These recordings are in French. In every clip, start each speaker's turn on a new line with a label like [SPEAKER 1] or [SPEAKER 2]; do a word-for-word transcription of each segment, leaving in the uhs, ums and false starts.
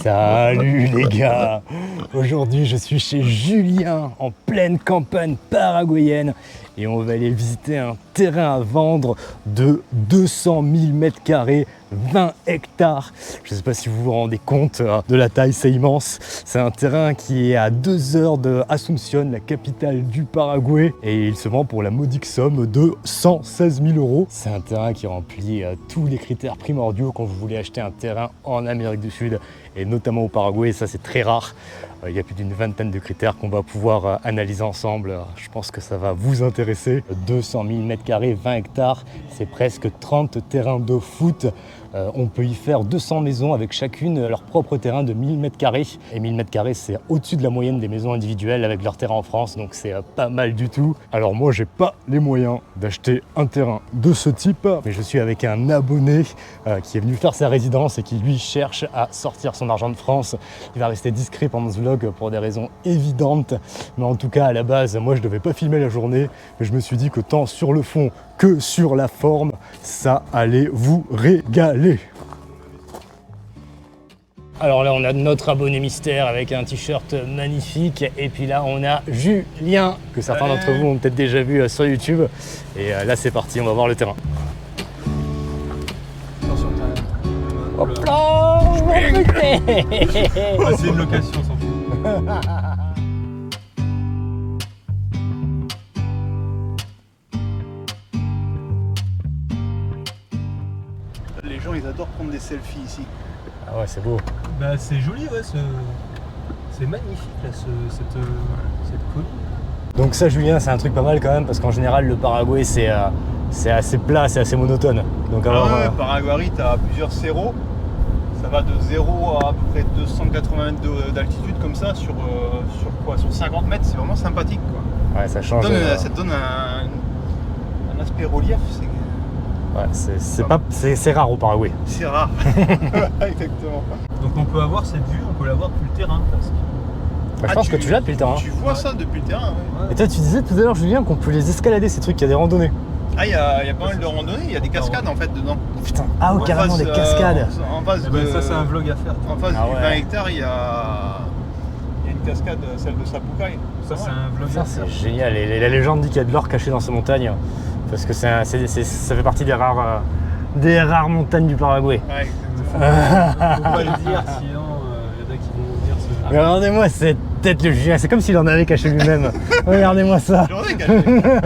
[SPEAKER 1] Salut les gars! Aujourd'hui je suis chez Julien en pleine campagne paraguayenne et on va aller visiter un terrain à vendre de deux cent mille mètres carrés, vingt hectares. Je ne sais pas si vous vous rendez compte de la taille, c'est immense. C'est un terrain qui est à deux heures de Asunción, la capitale du Paraguay, et il se vend pour la modique somme de cent seize mille euros. C'est un terrain qui remplit tous les critères primordiaux quand vous voulez acheter un terrain en Amérique du Sud et notamment au Paraguay. Ça, c'est très rare. Il y a plus d'une vingtaine de critères qu'on va pouvoir analyser ensemble. Je pense que ça va vous intéresser. deux cent mille mètres carrés, vingt hectares, c'est presque trente terrains de foot. Euh, on peut y faire deux cents maisons avec chacune leur propre terrain de mille mètres carrés. Et mille mètres carrés, c'est au-dessus de la moyenne des maisons individuelles avec leur terrain en France, donc c'est euh, pas mal du tout. Alors moi, j'ai pas les moyens d'acheter un terrain de ce type, mais je suis avec un abonné euh, qui est venu faire sa résidence et qui lui cherche à sortir son argent de France. Il va rester discret pendant ce vlog pour des raisons évidentes, mais en tout cas, à la base, moi, je devais pas filmer la journée, mais je me suis dit que tant sur le fond que sur la forme, ça allait vous régaler. Alors là, on a notre abonné mystère avec un t-shirt magnifique. Et puis là, on a Julien, que certains d'entre vous ont peut-être déjà vu sur YouTube. Et là, c'est parti, on va voir le terrain.
[SPEAKER 2] Attention, t'as...
[SPEAKER 1] Hop là,
[SPEAKER 2] ah, c'est une location, on s'en fout.
[SPEAKER 3] Les gens, ils adorent prendre des selfies ici.
[SPEAKER 1] Ah ouais, c'est beau.
[SPEAKER 2] Bah, c'est joli, ouais, ce... c'est magnifique, là, ce... cette... cette colline.
[SPEAKER 1] Donc ça, Julien, c'est un truc pas mal quand même, parce qu'en général, le Paraguay, c'est euh, c'est assez plat, c'est assez monotone. Donc, alors,
[SPEAKER 3] ah ouais,
[SPEAKER 1] euh...
[SPEAKER 3] Paraguay, tu as plusieurs cerros. Ça va de zéro à à peu près deux cent quatre-vingts mètres d'altitude, comme ça, sur, euh, sur quoi Sur cinquante mètres, c'est vraiment sympathique, quoi.
[SPEAKER 1] Ouais, ça change.
[SPEAKER 3] Ça te donne,
[SPEAKER 1] euh...
[SPEAKER 3] ça te donne un, un aspect relief. C'est...
[SPEAKER 1] Ouais, c'est pas, c'est rare au Paraguay.
[SPEAKER 3] C'est rare. Exactement.
[SPEAKER 2] Donc on peut avoir cette vue, on peut l'avoir depuis le terrain presque.
[SPEAKER 1] Bah, je
[SPEAKER 3] ah,
[SPEAKER 1] pense
[SPEAKER 3] tu,
[SPEAKER 1] que tu l'as depuis le terrain.
[SPEAKER 3] Tu vois ouais. ça depuis le terrain, ouais.
[SPEAKER 1] Et toi, tu disais tout à l'heure, Julien, qu'on peut les escalader, ces trucs, qu'il y a des randonnées.
[SPEAKER 3] Ah, il y a, y a pas mal de randonnées, il y a des cascades en fait dedans.
[SPEAKER 1] Putain, ah ouais, carrément des cascades.
[SPEAKER 3] Euh, en face
[SPEAKER 2] eh ben,
[SPEAKER 3] de,
[SPEAKER 2] ça, c'est un vlog à faire.
[SPEAKER 3] En face
[SPEAKER 1] ah
[SPEAKER 3] du
[SPEAKER 1] ouais.
[SPEAKER 3] vingt hectares, il y a, y a une cascade, celle de Sapucaï.
[SPEAKER 2] Ça, c'est un vlog
[SPEAKER 1] ça,
[SPEAKER 2] à faire.
[SPEAKER 1] C'est génial. Et la légende dit qu'il y a de l'or caché dans ces montagnes. Parce que c'est, c'est, c'est, ça fait partie des rares, euh, des rares montagnes du Paraguay.
[SPEAKER 3] Ouais,
[SPEAKER 2] faut pas le dire, sinon il euh, y en a qui vont dire ce...
[SPEAKER 1] Regardez-moi cette tête de Julien, c'est comme s'il en avait caché lui-même. Regardez-moi ça.
[SPEAKER 3] J'en ai caché.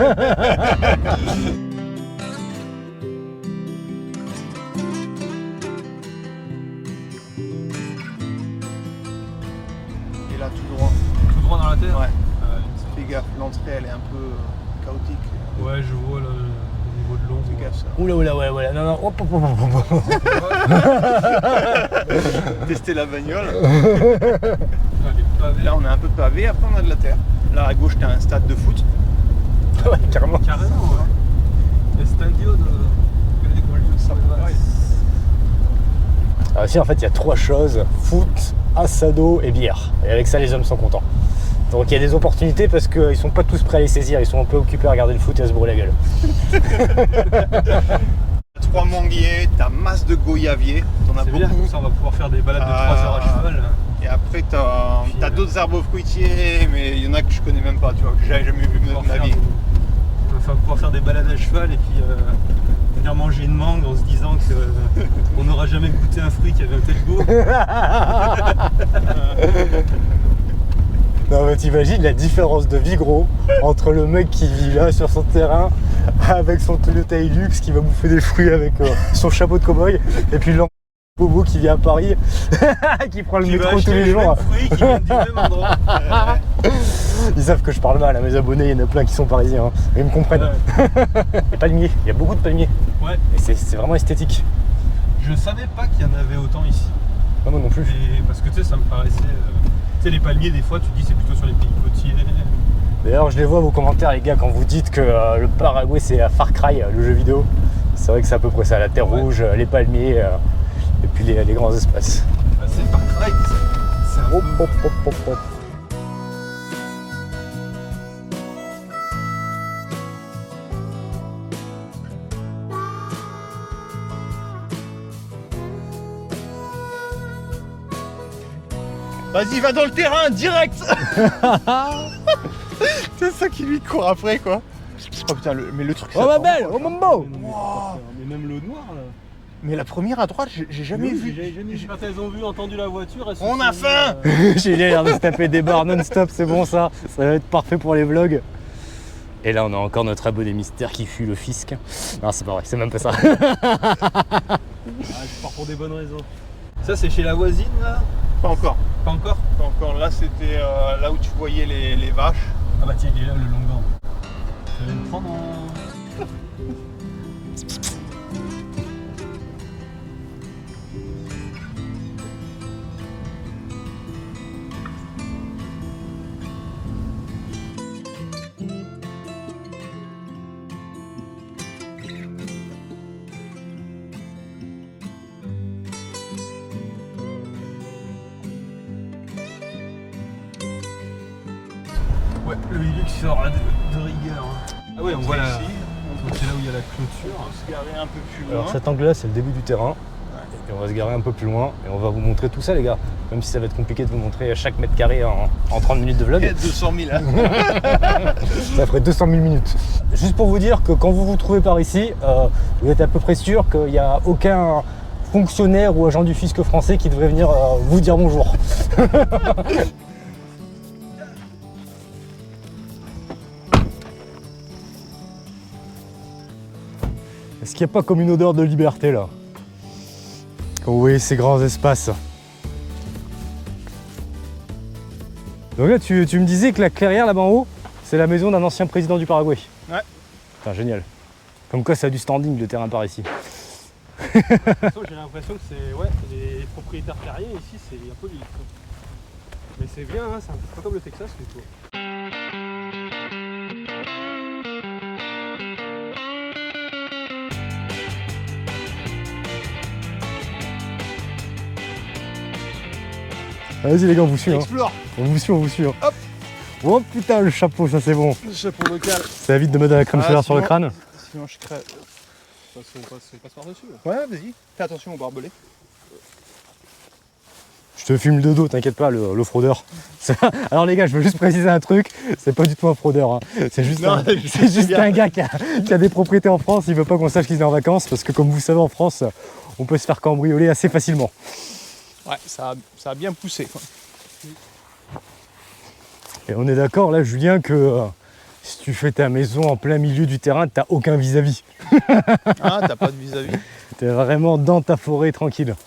[SPEAKER 3] Et là, tout droit.
[SPEAKER 2] Tout droit dans la terre.
[SPEAKER 3] Ouais.
[SPEAKER 2] Euh,
[SPEAKER 3] Fais gaffe, l'entrée elle est un peu chaotique.
[SPEAKER 2] ouais, je vois là, au niveau de l'ombre.
[SPEAKER 3] Fais gaffe ça.
[SPEAKER 1] Oula, oula, ouais, ouais. Non, non, hop, hop, hop, hop, hop.
[SPEAKER 3] Tester la bagnole.
[SPEAKER 2] Ah, les pavés.
[SPEAKER 3] Là, on a un peu de pavé, après on a de la terre. Là, à gauche, t'as un stade de foot.
[SPEAKER 1] Ouais, carrément.
[SPEAKER 2] Carrément, ouais. Le stadio de...
[SPEAKER 1] Ah, si, en fait, il y a trois choses, foot, assado et bière. Et avec ça, les hommes sont contents. Donc il y a des opportunités parce qu'ils ne sont pas tous prêts à les saisir, ils sont un peu occupés à regarder le foot et à se brûler la gueule.
[SPEAKER 3] T'as trois manguiers, t'as masse de goyaviers, t'en as
[SPEAKER 2] C'est bien,
[SPEAKER 3] beaucoup.
[SPEAKER 2] comme ça on va pouvoir faire des balades de
[SPEAKER 3] Ah.
[SPEAKER 2] trois heures à cheval.
[SPEAKER 3] Et après t'as,
[SPEAKER 2] Puis,
[SPEAKER 3] t'as
[SPEAKER 2] euh,
[SPEAKER 3] d'autres arbres fruitiers, mais il y en a que je connais même pas, tu vois, que j'ai jamais vu
[SPEAKER 2] Pouvoir
[SPEAKER 3] de ma
[SPEAKER 2] faire
[SPEAKER 3] vie.
[SPEAKER 2] des- On va pouvoir faire des balades à cheval et puis euh, venir manger une mangue en se disant qu'on n'aura jamais goûté un fruit qui avait un tel goût.
[SPEAKER 1] Non mais t'imagines la différence de vie gros entre le mec qui vit là sur son terrain avec son Toyota Hilux qui va bouffer des fruits avec euh, son chapeau de cow-boy et puis l'enfant bobo qui vit à Paris qui prend le
[SPEAKER 2] Qui va
[SPEAKER 1] métro tous
[SPEAKER 2] acheter
[SPEAKER 1] les
[SPEAKER 2] les
[SPEAKER 1] jours.
[SPEAKER 2] mêmes fruits qui viennent du même endroit.
[SPEAKER 1] Ils savent que je parle mal à mes abonnés, il y en a plein qui sont parisiens, hein. Ils me comprennent.
[SPEAKER 2] Ouais.
[SPEAKER 1] Les palmiers, il y a beaucoup de palmiers
[SPEAKER 2] Ouais.
[SPEAKER 1] et c'est, c'est vraiment esthétique.
[SPEAKER 2] Je savais pas qu'il y en avait autant ici.
[SPEAKER 1] Non, moi non plus.
[SPEAKER 2] Et parce que tu sais, ça me paraissait. Euh, tu sais, les palmiers, des fois, tu te dis c'est plutôt sur les pays côtiers.
[SPEAKER 1] D'ailleurs, je les vois vos commentaires, les gars, quand vous dites que euh, le Paraguay c'est à Far Cry, le jeu vidéo. C'est vrai que c'est à peu près ça, la terre
[SPEAKER 2] Ouais.
[SPEAKER 1] rouge, les palmiers euh, et puis les, les grands espaces.
[SPEAKER 2] Bah, c'est Far Cry, c'est un
[SPEAKER 1] Hop,
[SPEAKER 2] peu.
[SPEAKER 1] hop, hop, hop, hop.
[SPEAKER 3] Vas-y, va dans le terrain, direct. C'est ça qui lui court après, quoi. Oh putain, le, mais le truc...
[SPEAKER 1] Oh ma belle, oh mon beau.
[SPEAKER 2] Wow. Mais même l'eau noire là.
[SPEAKER 3] Mais la première à droite, j'ai jamais
[SPEAKER 2] Oui,
[SPEAKER 3] vu.
[SPEAKER 2] j'ai jamais vu. Quand elles ont vu, entendu la voiture, elles se
[SPEAKER 3] On
[SPEAKER 2] sont
[SPEAKER 3] a
[SPEAKER 2] dit,
[SPEAKER 3] faim.
[SPEAKER 2] euh,
[SPEAKER 1] J'ai l'air de se taper des barres non-stop, c'est bon ça. Ça va être parfait pour les vlogs. Et là, on a encore notre abonné mystère qui fuit le fisc. Non, c'est pas vrai, c'est même pas ça.
[SPEAKER 2] Ah, je pars pour des bonnes raisons. Ça, c'est chez la voisine là?
[SPEAKER 3] Pas encore.
[SPEAKER 2] Pas encore?
[SPEAKER 3] Pas encore. Là, c'était euh, là où tu voyais les, les vaches.
[SPEAKER 2] Ah bah tiens, il est là le longan. Je vais le prendre en... Ouais, le milieu qui sort là, de, de rigueur. hein. Ah ouais, on voit la...
[SPEAKER 3] Ici.
[SPEAKER 2] Donc c'est là où il y a la clôture.
[SPEAKER 3] On va se garer un peu plus loin.
[SPEAKER 1] Alors cet angle-là, c'est le début du terrain. Et on va se garer un peu plus loin et on va vous montrer tout ça, les gars. Même si ça va être compliqué de vous montrer chaque mètre carré en, en trente minutes de vlog.
[SPEAKER 3] deux cent mille. Hein.
[SPEAKER 1] Ça ferait deux cent mille minutes. Juste pour vous dire que quand vous vous trouvez par ici, euh, vous êtes à peu près sûr qu'il n'y a aucun fonctionnaire ou agent du fisc français qui devrait venir euh, vous dire bonjour. Est-ce qu'il n'y a pas comme une odeur de liberté là? Quand vous voyez ces grands espaces. Donc là, tu, tu me disais que la clairière là-bas en haut, c'est la maison d'un ancien président du Paraguay.
[SPEAKER 3] Ouais.
[SPEAKER 1] Putain, génial. Comme quoi, ça a du standing le terrain par ici.
[SPEAKER 2] J'ai l'impression que c'est ouais, les propriétaires terriens ici, c'est un peu limite. Mais c'est bien, hein, c'est un peu comme le Texas du coup.
[SPEAKER 1] Vas-y les gars, on vous suit. Hein.
[SPEAKER 3] Explore.
[SPEAKER 1] On vous suit, on vous suit. Hein.
[SPEAKER 3] Hop.
[SPEAKER 1] Oh putain, le chapeau, ça c'est bon.
[SPEAKER 3] Le chapeau local.
[SPEAKER 1] Ça évite de mettre de la crème
[SPEAKER 3] Ah,
[SPEAKER 1] solaire sur le
[SPEAKER 3] sinon-
[SPEAKER 1] crâne.
[SPEAKER 3] Sinon, je crève.
[SPEAKER 2] De toute façon, on passe, on passe par-dessus.
[SPEAKER 3] Ouais, vas-y. Fais attention au barbelé.
[SPEAKER 1] Je te filme de dos, t'inquiète pas, le, le fraudeur. Ça- Alors les gars, je veux juste préciser un truc, c'est pas du tout un fraudeur. Hein. C'est juste,
[SPEAKER 3] Non,
[SPEAKER 1] un,
[SPEAKER 3] je
[SPEAKER 1] c'est
[SPEAKER 3] sais
[SPEAKER 1] juste
[SPEAKER 3] bien.
[SPEAKER 1] un gars qui a, qui a des propriétés en France, il veut pas qu'on sache qu'il est en vacances, parce que comme vous savez en France, on peut se faire cambrioler assez facilement.
[SPEAKER 3] Ouais, ça a, ça a bien poussé. Quoi.
[SPEAKER 1] Et on est d'accord là, Julien, que euh, si tu fais ta maison en plein milieu du terrain, t'as aucun vis-à-vis.
[SPEAKER 3] Ah, t'as pas de vis-à-vis.
[SPEAKER 1] T'es vraiment dans ta forêt tranquille.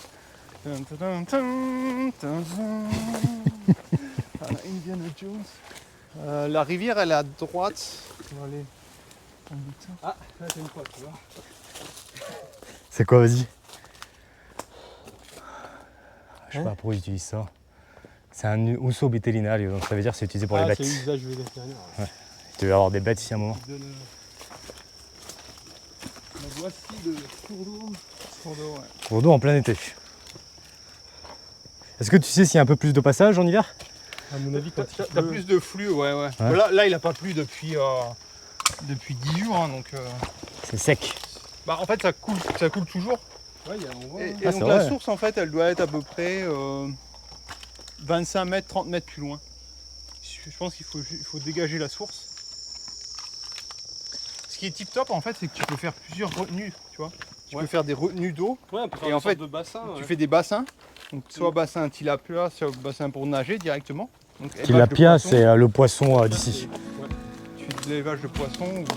[SPEAKER 3] Indiana Jones. Euh, la rivière, elle est à droite. On va aller en douceur.
[SPEAKER 2] Ah, là c'est une fois, tu vois.
[SPEAKER 1] C'est quoi, vas-y? Je sais
[SPEAKER 3] Hein
[SPEAKER 1] pas pourquoi ils utilisent ça. C'est un uso vétérinaire, donc ça veut dire que c'est utilisé pour
[SPEAKER 2] ah,
[SPEAKER 1] les
[SPEAKER 2] c'est
[SPEAKER 1] bêtes.
[SPEAKER 2] l'usage vétérinaire. Ouais.
[SPEAKER 1] Tu vas avoir des bêtes ici à un moment.
[SPEAKER 2] Il donne, euh, la voici le cours d'eau.
[SPEAKER 3] Cours d'eau, ouais.
[SPEAKER 1] Cours d'eau en plein été. Est-ce que tu sais s'il y a un peu plus de passage en hiver?
[SPEAKER 2] À mon avis, quand
[SPEAKER 3] T'as
[SPEAKER 2] il
[SPEAKER 3] t'as
[SPEAKER 2] pleut-
[SPEAKER 3] plus de flux, ouais, ouais.
[SPEAKER 1] Ouais.
[SPEAKER 3] Là, là, il a pas plu depuis, euh, depuis dix jours, hein, donc. euh,
[SPEAKER 1] C'est sec.
[SPEAKER 3] Bah, en fait, ça coule, ça coule toujours.
[SPEAKER 2] Ouais, il y a, on voit.
[SPEAKER 3] Et,
[SPEAKER 2] hein.
[SPEAKER 3] et
[SPEAKER 1] Ah,
[SPEAKER 3] donc
[SPEAKER 1] c'est
[SPEAKER 3] la
[SPEAKER 1] vrai.
[SPEAKER 3] source, en fait, elle doit être à peu près euh, vingt-cinq mètres, trente mètres plus loin. Je pense qu'il faut, ju- il faut dégager la source. Ce qui est tip top, en fait, c'est que tu peux faire plusieurs retenues, tu vois. Tu
[SPEAKER 2] Ouais.
[SPEAKER 3] peux faire des retenues d'eau.
[SPEAKER 2] Ouais, on peut faire
[SPEAKER 3] Et
[SPEAKER 2] une
[SPEAKER 3] en
[SPEAKER 2] sorte
[SPEAKER 3] fait,
[SPEAKER 2] de bassin.
[SPEAKER 3] Tu
[SPEAKER 2] ouais.
[SPEAKER 3] fais des bassins. Donc, soit bassin tilapia, soit bassin pour nager directement. Donc, élevage de
[SPEAKER 1] Tilapia,
[SPEAKER 3] poissons.
[SPEAKER 1] c'est euh, le poisson euh, d'ici.
[SPEAKER 2] Ouais.
[SPEAKER 3] Tu fais de l'élevage de poissons. ou-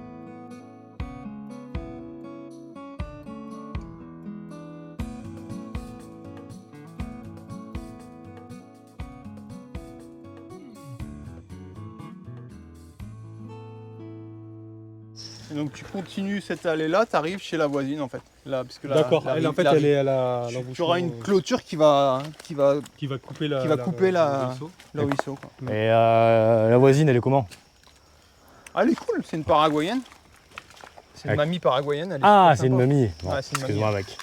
[SPEAKER 3] Et donc tu continues cette allée-là, tu arrives chez la voisine en fait. Là, parce que la-
[SPEAKER 2] D'accord,
[SPEAKER 3] la
[SPEAKER 2] elle en
[SPEAKER 3] rive-
[SPEAKER 2] fait
[SPEAKER 3] la
[SPEAKER 2] elle
[SPEAKER 3] rive-
[SPEAKER 2] est à la.
[SPEAKER 3] tu-
[SPEAKER 2] l'embouchure,
[SPEAKER 3] Tu auras une
[SPEAKER 2] euh,
[SPEAKER 3] clôture qui va, qui va
[SPEAKER 2] qui va couper la.
[SPEAKER 3] qui va couper la-
[SPEAKER 2] le ruisseau.
[SPEAKER 3] là où ils sont. Quoi.
[SPEAKER 1] Et euh, la voisine, elle est comment?
[SPEAKER 3] Ah, elle est cool, c'est une paraguayenne. C'est une
[SPEAKER 1] Ah.
[SPEAKER 3] mamie paraguayenne. Elle est
[SPEAKER 1] Ah,
[SPEAKER 3] super
[SPEAKER 1] c'est une
[SPEAKER 3] sympa.
[SPEAKER 1] mamie. Bon,
[SPEAKER 3] Ouais, c'est une
[SPEAKER 1] excuse-moi, mec.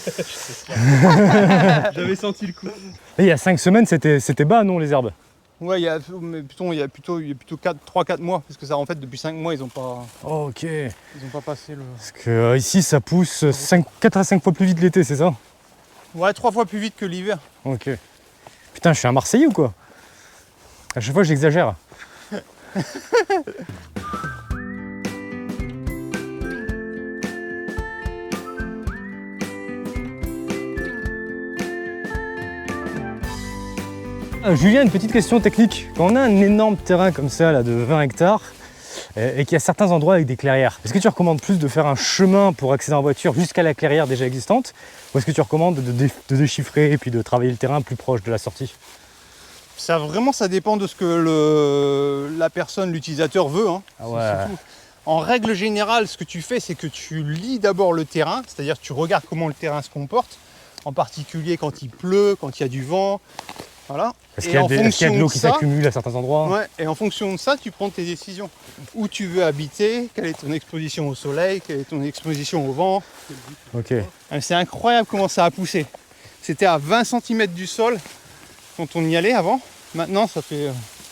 [SPEAKER 2] J'avais senti le coup.
[SPEAKER 1] Et il y a cinq semaines, c'était c'était bas, non, les herbes?
[SPEAKER 3] Ouais, il y a, mais plutôt, il y a plutôt, il y a plutôt trois quatre mois, parce que ça en fait depuis cinq mois ils ont pas,
[SPEAKER 1] Oh, ok.
[SPEAKER 3] ils ont pas passé le.
[SPEAKER 1] Parce que euh, ici, ça pousse cinq, quatre à cinq fois plus vite l'été, c'est ça?
[SPEAKER 3] Ouais, trois fois plus vite que l'hiver.
[SPEAKER 1] Ok. Putain, je suis un Marseillais ou quoi? À chaque fois, j'exagère. Euh, Julien, une petite question technique. Quand on a un énorme terrain comme ça, là, de vingt hectares, euh, et qu'il y a certains endroits avec des clairières, est-ce que tu recommandes plus de faire un chemin pour accéder en voiture jusqu'à la clairière déjà existante, ou est-ce que tu recommandes de, dé de déchiffrer et puis de travailler le terrain plus proche de la sortie?
[SPEAKER 3] Ça vraiment, ça dépend de ce que le, la personne, l'utilisateur veut. Hein.
[SPEAKER 1] Ah ouais.
[SPEAKER 3] En règle générale, ce que tu fais, c'est que tu lis d'abord le terrain, c'est-à-dire tu regardes comment le terrain se comporte, en particulier quand il pleut, quand il y a du vent. Voilà.
[SPEAKER 1] Est-ce qu'il y, est qu y a de l'eau qui s'accumule à certains endroits?
[SPEAKER 3] Ouais, et en fonction de ça, tu prends tes décisions. Où tu veux habiter, quelle est ton exposition au soleil, quelle est ton exposition au vent.
[SPEAKER 1] Ok.
[SPEAKER 3] C'est incroyable comment ça a poussé. C'était à vingt centimètres du sol quand on y allait avant. Maintenant, ça fait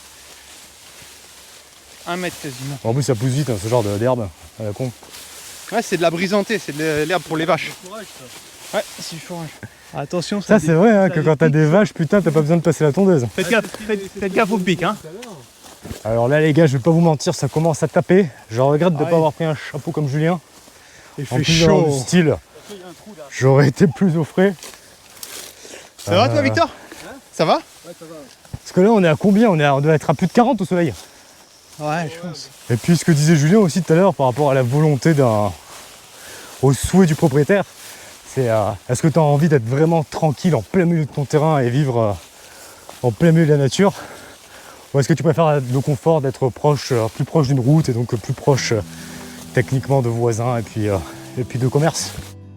[SPEAKER 3] un mètre quasiment.
[SPEAKER 1] En plus, ça pousse vite, hein, ce genre d'herbe à la con.
[SPEAKER 3] Ouais, c'est de la brisantée, c'est de l'herbe pour les vaches. Ouais, c'est du fourrage. Attention,
[SPEAKER 1] ça, ça c'est vrai hein, que quand t'as des vaches, putain, t'as pas besoin de passer la tondeuse.
[SPEAKER 3] Faites gaffe, faites, faites gaffe au pic. Hein.
[SPEAKER 1] Alors là, les gars, je vais pas vous mentir, ça commence à taper. Je regrette de ne ah pas ouais. avoir pris un chapeau comme Julien.
[SPEAKER 3] Il
[SPEAKER 1] en
[SPEAKER 3] fait
[SPEAKER 1] plus
[SPEAKER 3] chaud.
[SPEAKER 1] Du style, j'aurais été plus au frais.
[SPEAKER 3] Ça euh... va, toi, Victor? Hein? Ça va?
[SPEAKER 2] Ouais, ça va.
[SPEAKER 1] Parce que là, on est à combien? On, est à, on doit être à plus de quarante au soleil.
[SPEAKER 3] Ouais, je pense.
[SPEAKER 1] Et puis, ce que disait Julien aussi tout à l'heure par rapport à la volonté d'un. Au souhait du propriétaire. C'est euh, est-ce que tu as envie d'être vraiment tranquille en plein milieu de ton terrain et vivre euh, en plein milieu de la nature, ou est-ce que tu préfères le confort d'être proche, euh, plus proche d'une route et donc plus proche euh, techniquement de voisins et puis, euh, et puis de commerce?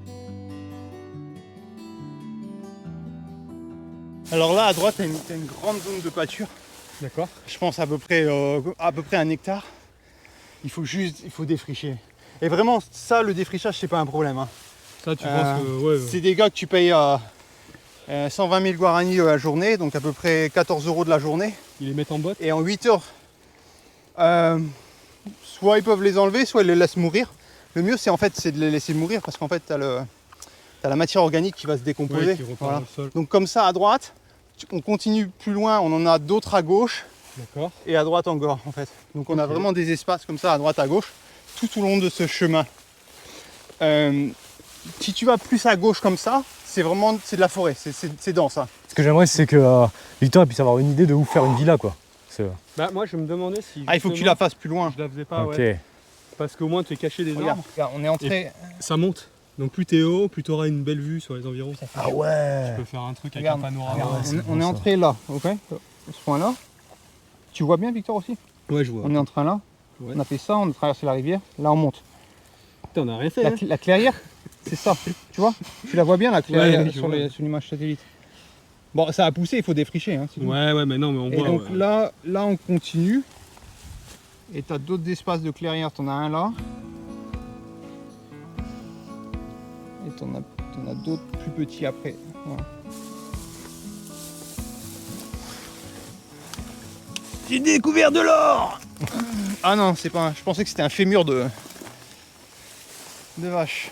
[SPEAKER 3] Alors là à droite, tu as, as une grande zone de pâture.
[SPEAKER 2] D'accord.
[SPEAKER 3] Je pense à peu près euh, à peu près un hectare. Il faut juste il faut défricher. Et vraiment ça, le défrichage, c'est pas un problème. Hein.
[SPEAKER 2] Ça, tu
[SPEAKER 3] euh,
[SPEAKER 2] penses que, ouais, ouais.
[SPEAKER 3] C'est des gars que tu payes à euh, cent vingt mille guaranis la journée, donc à peu près quatorze euros de la journée.
[SPEAKER 2] Ils les mettent en boîte.
[SPEAKER 3] Et en huit heures, euh, soit ils peuvent les enlever, soit ils les laissent mourir. Le mieux, c'est en fait c'est de les laisser mourir parce qu'en fait, tu as, as la matière organique qui va se décomposer.
[SPEAKER 2] Oui, qui
[SPEAKER 3] voilà.
[SPEAKER 2] dans le sol.
[SPEAKER 3] Donc comme ça, à droite, on continue plus loin, on en a d'autres à gauche.
[SPEAKER 2] D'accord.
[SPEAKER 3] Et à droite encore, en fait. Donc on okay. a vraiment des espaces comme ça, à droite, à gauche, tout au long de ce chemin. Euh, Si tu vas plus à gauche comme ça, c'est vraiment c'est de la forêt, c'est dense. Hein.
[SPEAKER 1] Ce que j'aimerais, c'est que euh, Victor puisse avoir une idée de où faire une villa, quoi.
[SPEAKER 2] Bah moi, je me demandais si.
[SPEAKER 3] Ah, il faut que tu la fasses plus loin.
[SPEAKER 2] Je la faisais pas,
[SPEAKER 1] okay.
[SPEAKER 2] ouais. Parce qu'au moins, tu es caché des
[SPEAKER 3] regarde,
[SPEAKER 2] arbres.
[SPEAKER 3] Regarde, on est entré.
[SPEAKER 2] Et ça monte. Donc plus t'es haut, plus t'auras une belle vue sur les environs.
[SPEAKER 1] Ah ouais.
[SPEAKER 2] Tu peux faire un truc
[SPEAKER 3] regarde,
[SPEAKER 2] avec un panorama.
[SPEAKER 3] Regarde,
[SPEAKER 1] ouais,
[SPEAKER 3] on, on
[SPEAKER 1] bon,
[SPEAKER 3] est
[SPEAKER 1] ça.
[SPEAKER 3] entré là, ok, à ce point-là. Tu vois bien, Victor aussi?
[SPEAKER 2] Ouais, je vois.
[SPEAKER 3] On est en train là. Ouais. On a fait ça, on a traversé la rivière. Là, on monte.
[SPEAKER 2] Putain, on a rien fait.
[SPEAKER 3] La,
[SPEAKER 2] hein.
[SPEAKER 3] la clairière. C'est ça, tu vois? Tu la vois bien la clairière
[SPEAKER 2] ouais,
[SPEAKER 3] sur l'image satellite. Bon, ça a poussé, il faut défricher. Hein,
[SPEAKER 2] ouais, ouais, mais non, mais on
[SPEAKER 3] et
[SPEAKER 2] voit.
[SPEAKER 3] donc
[SPEAKER 2] ouais.
[SPEAKER 3] là, là, on continue. Et tu as d'autres espaces de clairière, tu en as un là. Et tu en as, t'en as d'autres plus petits après. Voilà. J'ai découvert de l'or! Ah non, c'est pas un... Je pensais que c'était un fémur de... de vache.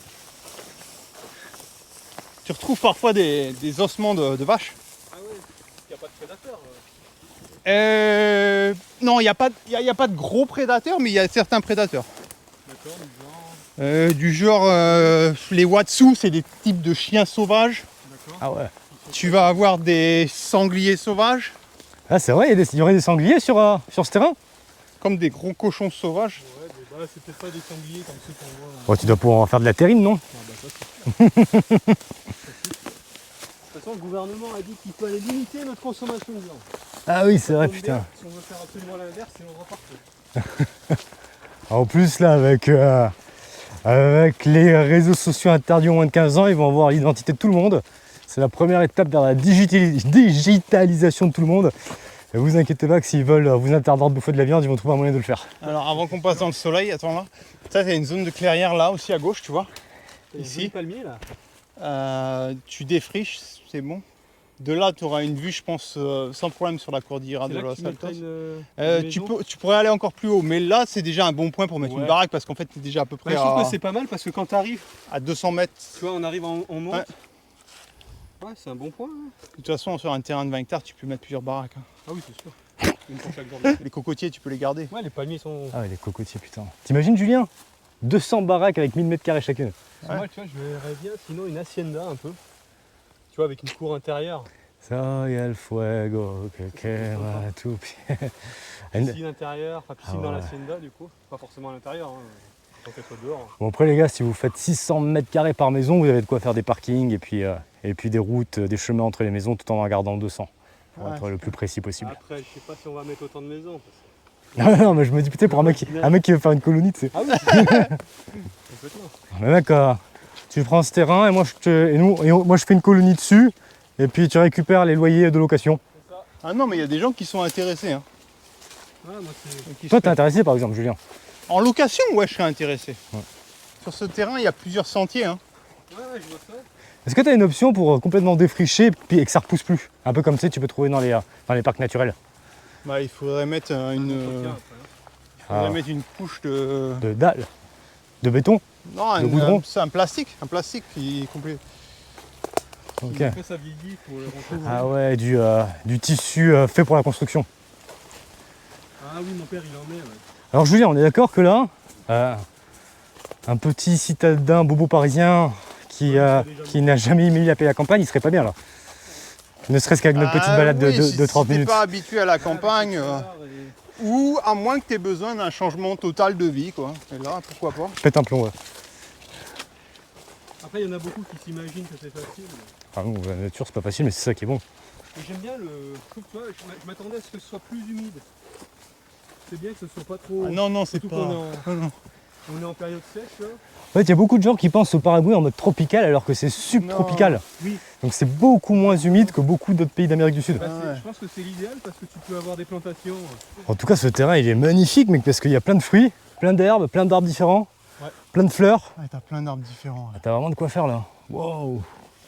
[SPEAKER 3] Tu retrouves parfois des, des ossements de, de vache.
[SPEAKER 2] Ah ouais, il n'y a pas de prédateurs.
[SPEAKER 3] Euh... Non, il n'y a, a, a pas de gros prédateurs, mais il y a certains prédateurs.
[SPEAKER 2] D'accord, du genre
[SPEAKER 3] euh, Du genre, euh, les Watsu, c'est des types de chiens sauvages.
[SPEAKER 1] Ah ouais.
[SPEAKER 3] Tu vas avoir des sangliers sauvages.
[SPEAKER 1] Ah c'est vrai, il y, des, il y aurait des sangliers sur, euh, sur ce terrain?
[SPEAKER 3] Comme des gros cochons sauvages.
[SPEAKER 2] Ouais, mais bah, c'est peut-être pas des sangliers comme ceux qu'on voit.
[SPEAKER 1] Oh, tu dois pouvoir en faire de la terrine, non?
[SPEAKER 2] Ah bah ça c'est sûr. De toute façon, le gouvernement a dit qu'il fallait limiter notre consommation de viande.
[SPEAKER 1] Ah oui, c'est vrai, putain.
[SPEAKER 2] Si on veut faire absolument l'inverse, c'est on repartir.
[SPEAKER 1] En plus, là, avec, euh, avec les réseaux sociaux interdits aux moins de quinze ans, ils vont avoir l'identité de tout le monde. C'est la première étape vers la digitali- digitalisation de tout le monde. Et vous inquiétez pas que s'ils veulent vous interdire de bouffer de la viande, ils vont trouver un moyen de le faire.
[SPEAKER 3] Alors avant qu'on passe dans le soleil, attends là. Ça, c'est une zone de clairière là aussi à gauche, tu vois.
[SPEAKER 2] Ici. Palmier là.
[SPEAKER 3] Euh, tu défriches, c'est bon. De là, tu auras une vue, je pense, euh, sans problème sur la cordillera de Los Altos.
[SPEAKER 2] Euh,
[SPEAKER 3] euh, tu, peux, tu pourrais aller encore plus haut, mais là, c'est déjà un bon point pour mettre ouais. une baraque parce qu'en fait, tu es déjà à peu près.
[SPEAKER 2] Ouais, je
[SPEAKER 3] à...
[SPEAKER 2] trouve que c'est pas mal parce que quand tu arrives
[SPEAKER 3] à deux cents mètres.
[SPEAKER 2] Tu vois, on arrive en, en monte. Ouais. Ouais, c'est un bon point. Hein.
[SPEAKER 3] De toute façon, sur un terrain de vingt hectares, tu peux mettre plusieurs baraques. Hein.
[SPEAKER 2] Ah oui, c'est sûr. Une pour chaque bordel.
[SPEAKER 3] Les cocotiers, tu peux les garder.
[SPEAKER 2] Ouais, les palmiers sont.
[SPEAKER 1] Ah ouais, les cocotiers, putain. T'imagines, Julien, deux cents baraques avec mille mètres carrés chacune.
[SPEAKER 2] Ouais. Moi, tu vois, je verrais bien sinon une hacienda un peu. Tu vois, avec une cour intérieure.
[SPEAKER 1] Soy el fuego que quema tu piel.
[SPEAKER 2] Piscine intérieure, enfin piscine
[SPEAKER 1] Ah
[SPEAKER 2] dans
[SPEAKER 1] ouais.
[SPEAKER 2] l'hacienda du coup. Pas forcément à l'intérieur, hein. Tant qu'elle soit dehors.
[SPEAKER 1] Bon après les gars, si vous faites six cents mètres carrés par maison, vous avez de quoi faire des parkings et puis, euh, et puis des routes, euh, des chemins entre les maisons tout en en gardant deux cents. Pour
[SPEAKER 3] Ouais,
[SPEAKER 1] être le plus précis possible.
[SPEAKER 2] Après, je sais pas si on va mettre autant de maisons. Parce que...
[SPEAKER 1] Non, non, mais je me dis putain pour un mec, qui- un mec qui veut faire une colonie, tu sais.
[SPEAKER 2] Ah oui, complètement.
[SPEAKER 1] Mais mec, euh, tu prends ce terrain et moi je, te, et nous, et on- moi je fais une colonie dessus et puis tu récupères les loyers de location.
[SPEAKER 2] C'est ça.
[SPEAKER 3] Ah non, mais il y a des gens qui sont intéressés. Hein.
[SPEAKER 2] Ouais, moi c'est.
[SPEAKER 3] Qui
[SPEAKER 1] Toi
[SPEAKER 3] se-
[SPEAKER 1] t'es intéressé par exemple, Julien?
[SPEAKER 3] En location, ouais, je serais intéressé.
[SPEAKER 1] Ouais.
[SPEAKER 3] Sur ce terrain, il y a plusieurs sentiers. Hein.
[SPEAKER 2] Ouais, ouais, je vois ça.
[SPEAKER 1] Est-ce que tu as une option pour euh, complètement défricher puis, et que ça repousse plus? Un peu comme tu sais, tu peux trouver dans les, euh, dans les parcs naturels.
[SPEAKER 3] Bah, il faudrait mettre euh, une, euh,
[SPEAKER 2] Entretien, après,
[SPEAKER 3] il faudrait
[SPEAKER 1] Ah.
[SPEAKER 3] mettre une couche de.
[SPEAKER 1] De dalles, de béton.
[SPEAKER 3] Non,
[SPEAKER 1] de
[SPEAKER 3] un,
[SPEAKER 1] goudron.
[SPEAKER 3] un- c'est un plastique, un plastique qui est complet.
[SPEAKER 1] Ok.
[SPEAKER 2] hein. Après ça vieillit pour le rentrer.
[SPEAKER 1] Ah ouais, du, euh, du tissu euh, fait pour la construction.
[SPEAKER 2] Ah oui, mon père il en met. Ouais.
[SPEAKER 1] Alors Julien, on est d'accord que là, euh, un petit citadin bobo parisien qui, euh, qui n'a jamais aimé la paix à la campagne, il serait pas bien là. Ne serait-ce qu'avec notre petite
[SPEAKER 3] Ah
[SPEAKER 1] balade de,
[SPEAKER 3] oui,
[SPEAKER 1] de-
[SPEAKER 3] si,
[SPEAKER 1] de trente
[SPEAKER 3] si t'es
[SPEAKER 1] minutes.
[SPEAKER 3] pas habitué à la campagne, euh,
[SPEAKER 2] Et-
[SPEAKER 3] ou à moins que tu aies besoin d'un changement total de vie, quoi. Et là, pourquoi pas.
[SPEAKER 1] Pète un plomb, ouais.
[SPEAKER 2] Après, il y en a beaucoup qui s'imaginent que c'est facile.
[SPEAKER 1] Ah non, la nature c'est pas facile, mais c'est ça qui est bon.
[SPEAKER 2] Et j'aime bien le. Je trouve que tu vois, je m'a- je m'attendais à ce que ce soit plus humide. C'est bien que ce soit pas trop.
[SPEAKER 3] Ah non, non, c'est
[SPEAKER 2] Surtout
[SPEAKER 3] pas.
[SPEAKER 2] qu'on est en,
[SPEAKER 3] Ah non.
[SPEAKER 2] on est en période sèche là.
[SPEAKER 1] En fait, il y a beaucoup de gens qui pensent au Paraguay en mode tropical alors que c'est subtropical.
[SPEAKER 2] Oui.
[SPEAKER 1] Donc c'est beaucoup moins humide que beaucoup d'autres pays d'Amérique du Sud.
[SPEAKER 2] Bah, c'est-
[SPEAKER 3] ouais.
[SPEAKER 2] Je pense que c'est l'idéal parce que tu peux avoir des plantations.
[SPEAKER 1] En tout cas, ce terrain il est magnifique, mec, parce qu'il y a plein de fruits, plein d'herbes, plein d'arbres différents,
[SPEAKER 2] Ouais.
[SPEAKER 1] plein de fleurs.
[SPEAKER 3] Ouais, t'as plein d'arbres différents.
[SPEAKER 1] Ah, t'as vraiment de quoi faire là. Wow.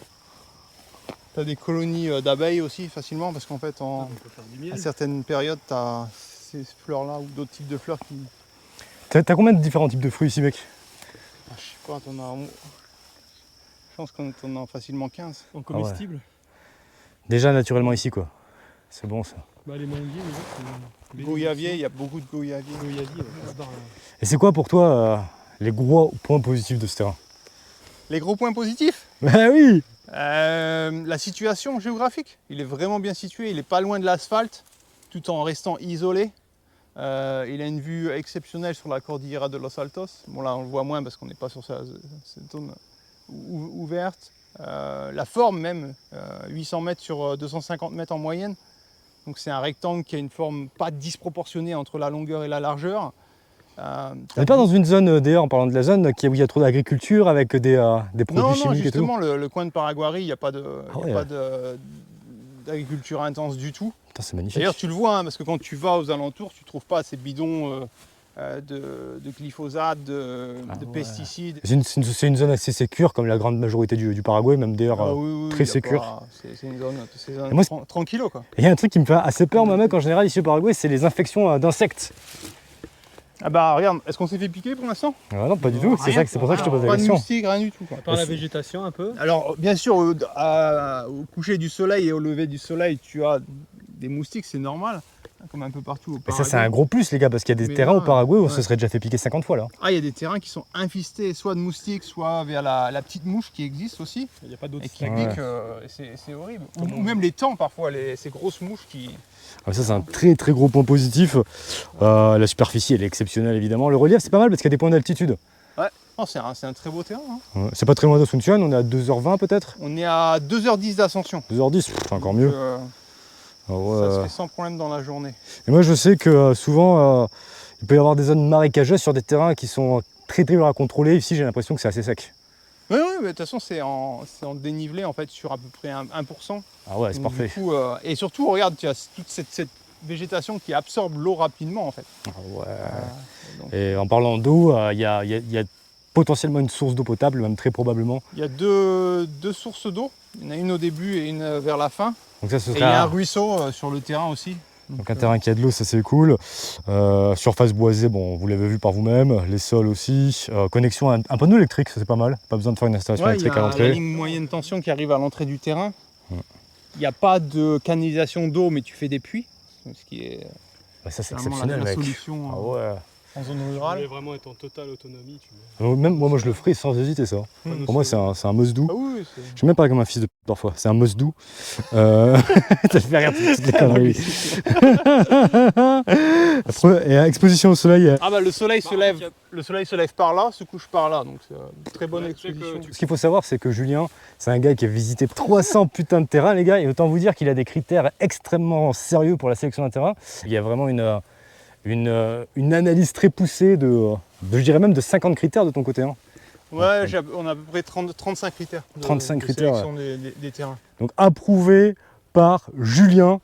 [SPEAKER 3] T'as des colonies euh, d'abeilles aussi facilement parce qu'en fait, en,
[SPEAKER 2] On peut faire du
[SPEAKER 3] à
[SPEAKER 2] miel.
[SPEAKER 3] certaines périodes, t'as ces fleurs-là ou d'autres types de fleurs qui.
[SPEAKER 1] T'as t'as combien de différents types de fruits ici, mec?
[SPEAKER 3] Ah, je sais pas, t'en as. Je pense qu'on en a facilement quinze.
[SPEAKER 2] En comestible.
[SPEAKER 1] Déjà naturellement ici, quoi. C'est bon ça.
[SPEAKER 2] Bah, les manguiers, les autres, c'est.
[SPEAKER 3] Goyavier, il y a beaucoup de goyaviers.
[SPEAKER 2] Goyavier, ouais, là-bas, là.
[SPEAKER 1] Et c'est quoi pour toi euh, les gros points positifs de ce terrain?
[SPEAKER 3] Les gros points positifs,
[SPEAKER 1] Bah oui.
[SPEAKER 3] euh, la situation géographique. Il est vraiment bien situé, il est pas loin de l'asphalte, tout en restant isolé. Euh, il a une vue exceptionnelle sur la Cordillera de Los Altos. Bon là on le voit moins parce qu'on n'est pas sur sa- cette zone ou- ouverte. Euh, la forme même, euh, huit cents mètres sur euh, deux cent cinquante mètres en moyenne. Donc c'est un rectangle qui a une forme pas disproportionnée entre la longueur et la largeur. Euh,
[SPEAKER 1] On n'est pas dans une zone, euh, d'ailleurs, en parlant de la zone, qui- où il y a trop d'agriculture avec des, euh, des produits
[SPEAKER 3] Non, non,
[SPEAKER 1] chimiques et tout.
[SPEAKER 3] justement, le, le coin de Paraguay, il n'y a pas de-
[SPEAKER 1] Ah
[SPEAKER 3] il y a
[SPEAKER 1] ouais.
[SPEAKER 3] pas de- d'agriculture intense du tout.
[SPEAKER 1] Putain, c'est magnifique.
[SPEAKER 3] D'ailleurs, tu le vois, hein, parce que quand tu vas aux alentours, tu ne trouves pas ces bidons euh, euh, de, de glyphosate, de,
[SPEAKER 1] Ah
[SPEAKER 3] de
[SPEAKER 1] ouais.
[SPEAKER 3] pesticides.
[SPEAKER 1] C'est une, c'est une- c'est une zone assez sécure, comme la grande majorité du, du Paraguay, même d'ailleurs.
[SPEAKER 3] Ah
[SPEAKER 1] euh,
[SPEAKER 3] oui, oui,
[SPEAKER 1] très
[SPEAKER 3] il y a
[SPEAKER 1] sécure.
[SPEAKER 3] pas- C'est c'est une zone, c'est une zone
[SPEAKER 1] Et moi, c'est-
[SPEAKER 3] tran- tranquillo, quoi.
[SPEAKER 1] Et il y a un truc qui me fait assez peur, moi, mec, en général, ici au Paraguay, c'est les infections euh, d'insectes.
[SPEAKER 3] Ah bah regarde, est-ce qu'on s'est fait piquer pour l'instant?
[SPEAKER 1] Ah non, pas du
[SPEAKER 2] Non,
[SPEAKER 1] tout. C'est
[SPEAKER 3] rien.
[SPEAKER 1] ça que- c'est pour ça que je te pose la
[SPEAKER 3] Pas de
[SPEAKER 1] question.
[SPEAKER 3] moustiques, rien du tout, quoi.
[SPEAKER 2] À part la végétation un peu.
[SPEAKER 3] Alors, bien sûr, au, à- au coucher du soleil et au lever du soleil, tu as des moustiques, c'est normal, hein, comme un peu partout au
[SPEAKER 1] Et
[SPEAKER 3] Paraguay.
[SPEAKER 1] ça, c'est un gros plus, les gars, parce qu'il y a des
[SPEAKER 3] Mais
[SPEAKER 1] terrains
[SPEAKER 3] là,
[SPEAKER 1] au Paraguay où on
[SPEAKER 3] ouais.
[SPEAKER 1] se serait déjà fait piquer cinquante fois là.
[SPEAKER 3] Ah, il y a des terrains qui sont infestés soit de moustiques, soit vers la, la petite mouche qui existe aussi,
[SPEAKER 2] Il n'y a pas d'autres
[SPEAKER 3] et qui
[SPEAKER 1] Ouais.
[SPEAKER 3] pique, euh, et c'est c'est horrible. Ou, ou même les temps, parfois, les, ces grosses mouches qui...
[SPEAKER 1] Ah, ça, c'est un très très gros point positif. Euh, la superficie, elle est exceptionnelle, évidemment. Le relief, c'est pas mal parce qu'il y a des points d'altitude.
[SPEAKER 3] Oh, c'est un, c'est un très beau terrain. hein.
[SPEAKER 1] Ouais, c'est pas très loin d'Asunción, on est à deux heures vingt peut-être.
[SPEAKER 3] On est à deux heures dix d'ascension.
[SPEAKER 1] deux heures dix, pff, encore
[SPEAKER 3] Donc,
[SPEAKER 1] mieux.
[SPEAKER 3] euh,
[SPEAKER 1] Ah ouais.
[SPEAKER 3] ça se fait sans problème dans la journée.
[SPEAKER 1] Et moi, je sais que euh, souvent, euh, il peut y avoir des zones marécageuses sur des terrains qui sont très très durs à contrôler. Ici, j'ai l'impression que c'est assez sec.
[SPEAKER 3] Oui, oui, mais de toute façon, c'est en, c'est en dénivelé en fait sur à peu près un, un pour cent.
[SPEAKER 1] Ah ouais, c'est
[SPEAKER 3] Donc,
[SPEAKER 1] parfait.
[SPEAKER 3] du coup, euh, et surtout, regarde, tu as toute cette, cette végétation qui absorbe l'eau rapidement en fait.
[SPEAKER 1] Ah ouais.
[SPEAKER 3] Euh, donc,
[SPEAKER 1] Et en parlant d'eau, euh, il y, a, il y a- il y a potentiellement une source d'eau potable, même très probablement.
[SPEAKER 3] il y a deux, deux sources d'eau. Il y en a une au début et une vers la fin.
[SPEAKER 1] Donc ça, ce
[SPEAKER 3] Et
[SPEAKER 1] serait
[SPEAKER 3] il y a un
[SPEAKER 1] à-
[SPEAKER 3] ruisseau euh, sur le terrain aussi.
[SPEAKER 1] Donc un terrain qui a de l'eau, ça c'est cool. Euh, surface boisée, bon, vous l'avez vu par vous-même. Les sols aussi. Euh, connexion à un, un panneau électrique, ça c'est pas mal. Pas besoin de faire une installation
[SPEAKER 3] Ouais, il y
[SPEAKER 1] électrique à
[SPEAKER 3] a la
[SPEAKER 1] l'entrée.
[SPEAKER 3] ligne moyenne tension qui arrive à l'entrée du terrain. Il
[SPEAKER 1] Ouais.
[SPEAKER 3] n'y a pas de canalisation d'eau, mais tu fais des puits. Ce qui est
[SPEAKER 1] Bah, ça c'est
[SPEAKER 3] vraiment la,
[SPEAKER 1] exceptionnel,
[SPEAKER 3] la
[SPEAKER 1] mec.
[SPEAKER 3] solution
[SPEAKER 1] Ah
[SPEAKER 3] euh,
[SPEAKER 1] ouais.
[SPEAKER 3] en zone
[SPEAKER 2] Tu voulais
[SPEAKER 3] rurale.
[SPEAKER 2] vraiment être en totale autonomie. Tu mets-
[SPEAKER 1] Euh, Même moi, moi je le ferai sans hésiter ça.
[SPEAKER 3] Mmh.
[SPEAKER 1] Pour moi c'est un, c'est un must-do.
[SPEAKER 3] Ah oui, oui, c'est-
[SPEAKER 1] Je suis même pas comme un fils de p- parfois, c'est un must-do. Euh... ça te fait rire toutes les conneries. Après, et à exposition au soleil, euh,
[SPEAKER 3] Ah bah le soleil
[SPEAKER 2] Bah,
[SPEAKER 3] se
[SPEAKER 2] en
[SPEAKER 3] lève,
[SPEAKER 2] fait, y a-
[SPEAKER 3] le soleil se lève par là, se couche par là, donc c'est une très bonne
[SPEAKER 2] Ouais, tu sais que
[SPEAKER 3] exposition.
[SPEAKER 2] tu-
[SPEAKER 1] ce qu'il faut savoir c'est que Julien, c'est un gars qui a visité trois cents putains de terrains les gars, et autant vous dire qu'il a des critères extrêmement sérieux pour la sélection d'un terrain. Il y a vraiment une, euh, une, euh, une analyse très poussée de, euh, de, je dirais même de cinquante critères de ton côté. Hein.
[SPEAKER 3] Ouais, j'ai- on a à peu près trente, trente-cinq critères. De,
[SPEAKER 1] trente-cinq
[SPEAKER 3] de
[SPEAKER 1] critères,
[SPEAKER 3] sélection des, des- des terrains.
[SPEAKER 1] Donc approuvé par Julien,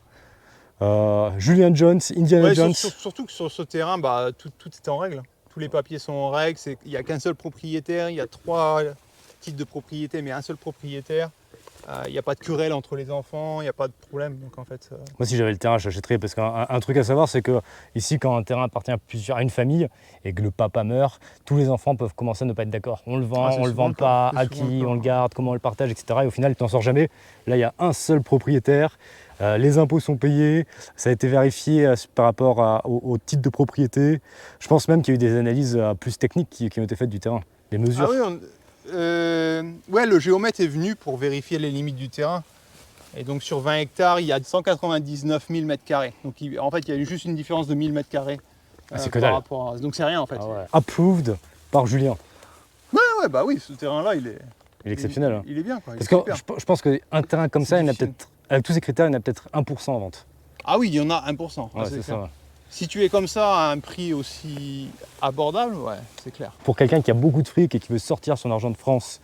[SPEAKER 1] euh, Julien Jones, Indiana
[SPEAKER 3] Ouais, sur-
[SPEAKER 1] Jones.
[SPEAKER 3] sur- surtout que sur ce terrain, bah, tout, tout est en règle. Tous les papiers sont en règle. c'est- Il n'y a qu'un seul propriétaire. Il y a trois titres de propriété, mais un seul propriétaire. Euh, Il n'y a pas de querelle entre les enfants. Il n'y a pas de problème. Donc en fait, euh,
[SPEAKER 1] Moi, si j'avais le terrain, je l'achèterais parce qu'un un- un truc à savoir, c'est que ici, quand un terrain appartient à, plusieurs, à une famille et que le papa meurt, tous les enfants peuvent commencer à ne pas être d'accord. On le vend,
[SPEAKER 3] Ah, c'est
[SPEAKER 1] on le
[SPEAKER 3] souvent
[SPEAKER 1] vend
[SPEAKER 3] le cas.
[SPEAKER 1] pas,
[SPEAKER 3] C'est
[SPEAKER 1] à
[SPEAKER 3] souvent le
[SPEAKER 1] qui,
[SPEAKER 3] cas.
[SPEAKER 1] on le garde, comment on le partage, et cetera. Et au final, tu n'en sors jamais. Là, il y a un seul propriétaire. Euh, les impôts sont payés. Ça a été vérifié euh, par rapport à- au, au titre de propriété. Je pense même qu'il y a eu des analyses euh, plus techniques qui, qui ont été faites du terrain. Les mesures.
[SPEAKER 3] Ah oui, on- euh, ouais, le géomètre est venu pour vérifier les limites du terrain. Et donc sur vingt hectares, il y a cent quatre-vingt-dix-neuf mille mètres carrés. Donc il- en fait, il y a eu juste une différence de mille mètres carrés.
[SPEAKER 1] Ah, c'est
[SPEAKER 3] euh,
[SPEAKER 1] que
[SPEAKER 3] par
[SPEAKER 1] dalle.
[SPEAKER 3] rapport à- Donc c'est rien en fait.
[SPEAKER 1] Ah ouais. Approved par Julien.
[SPEAKER 3] Ouais, ouais, bah oui, ce terrain-là, il est,
[SPEAKER 1] Il est exceptionnel.
[SPEAKER 3] il,
[SPEAKER 1] hein.
[SPEAKER 3] il est bien quoi. il
[SPEAKER 1] Parce
[SPEAKER 3] est
[SPEAKER 1] que
[SPEAKER 3] super.
[SPEAKER 1] je, je pense qu'un terrain comme
[SPEAKER 3] C'est
[SPEAKER 1] ça, il y en a
[SPEAKER 3] difficile.
[SPEAKER 1] peut-être, avec tous ces critères, il y en a peut-être un pour cent en vente.
[SPEAKER 3] Ah oui, il y en a un pour cent. ah,
[SPEAKER 1] Ouais,
[SPEAKER 3] c'est
[SPEAKER 1] c'est
[SPEAKER 3] clair.
[SPEAKER 1] ça. ouais.
[SPEAKER 3] Si tu es comme ça à un prix aussi abordable, ouais, c'est clair.
[SPEAKER 1] Pour quelqu'un qui a beaucoup de fric et qui veut sortir son argent de France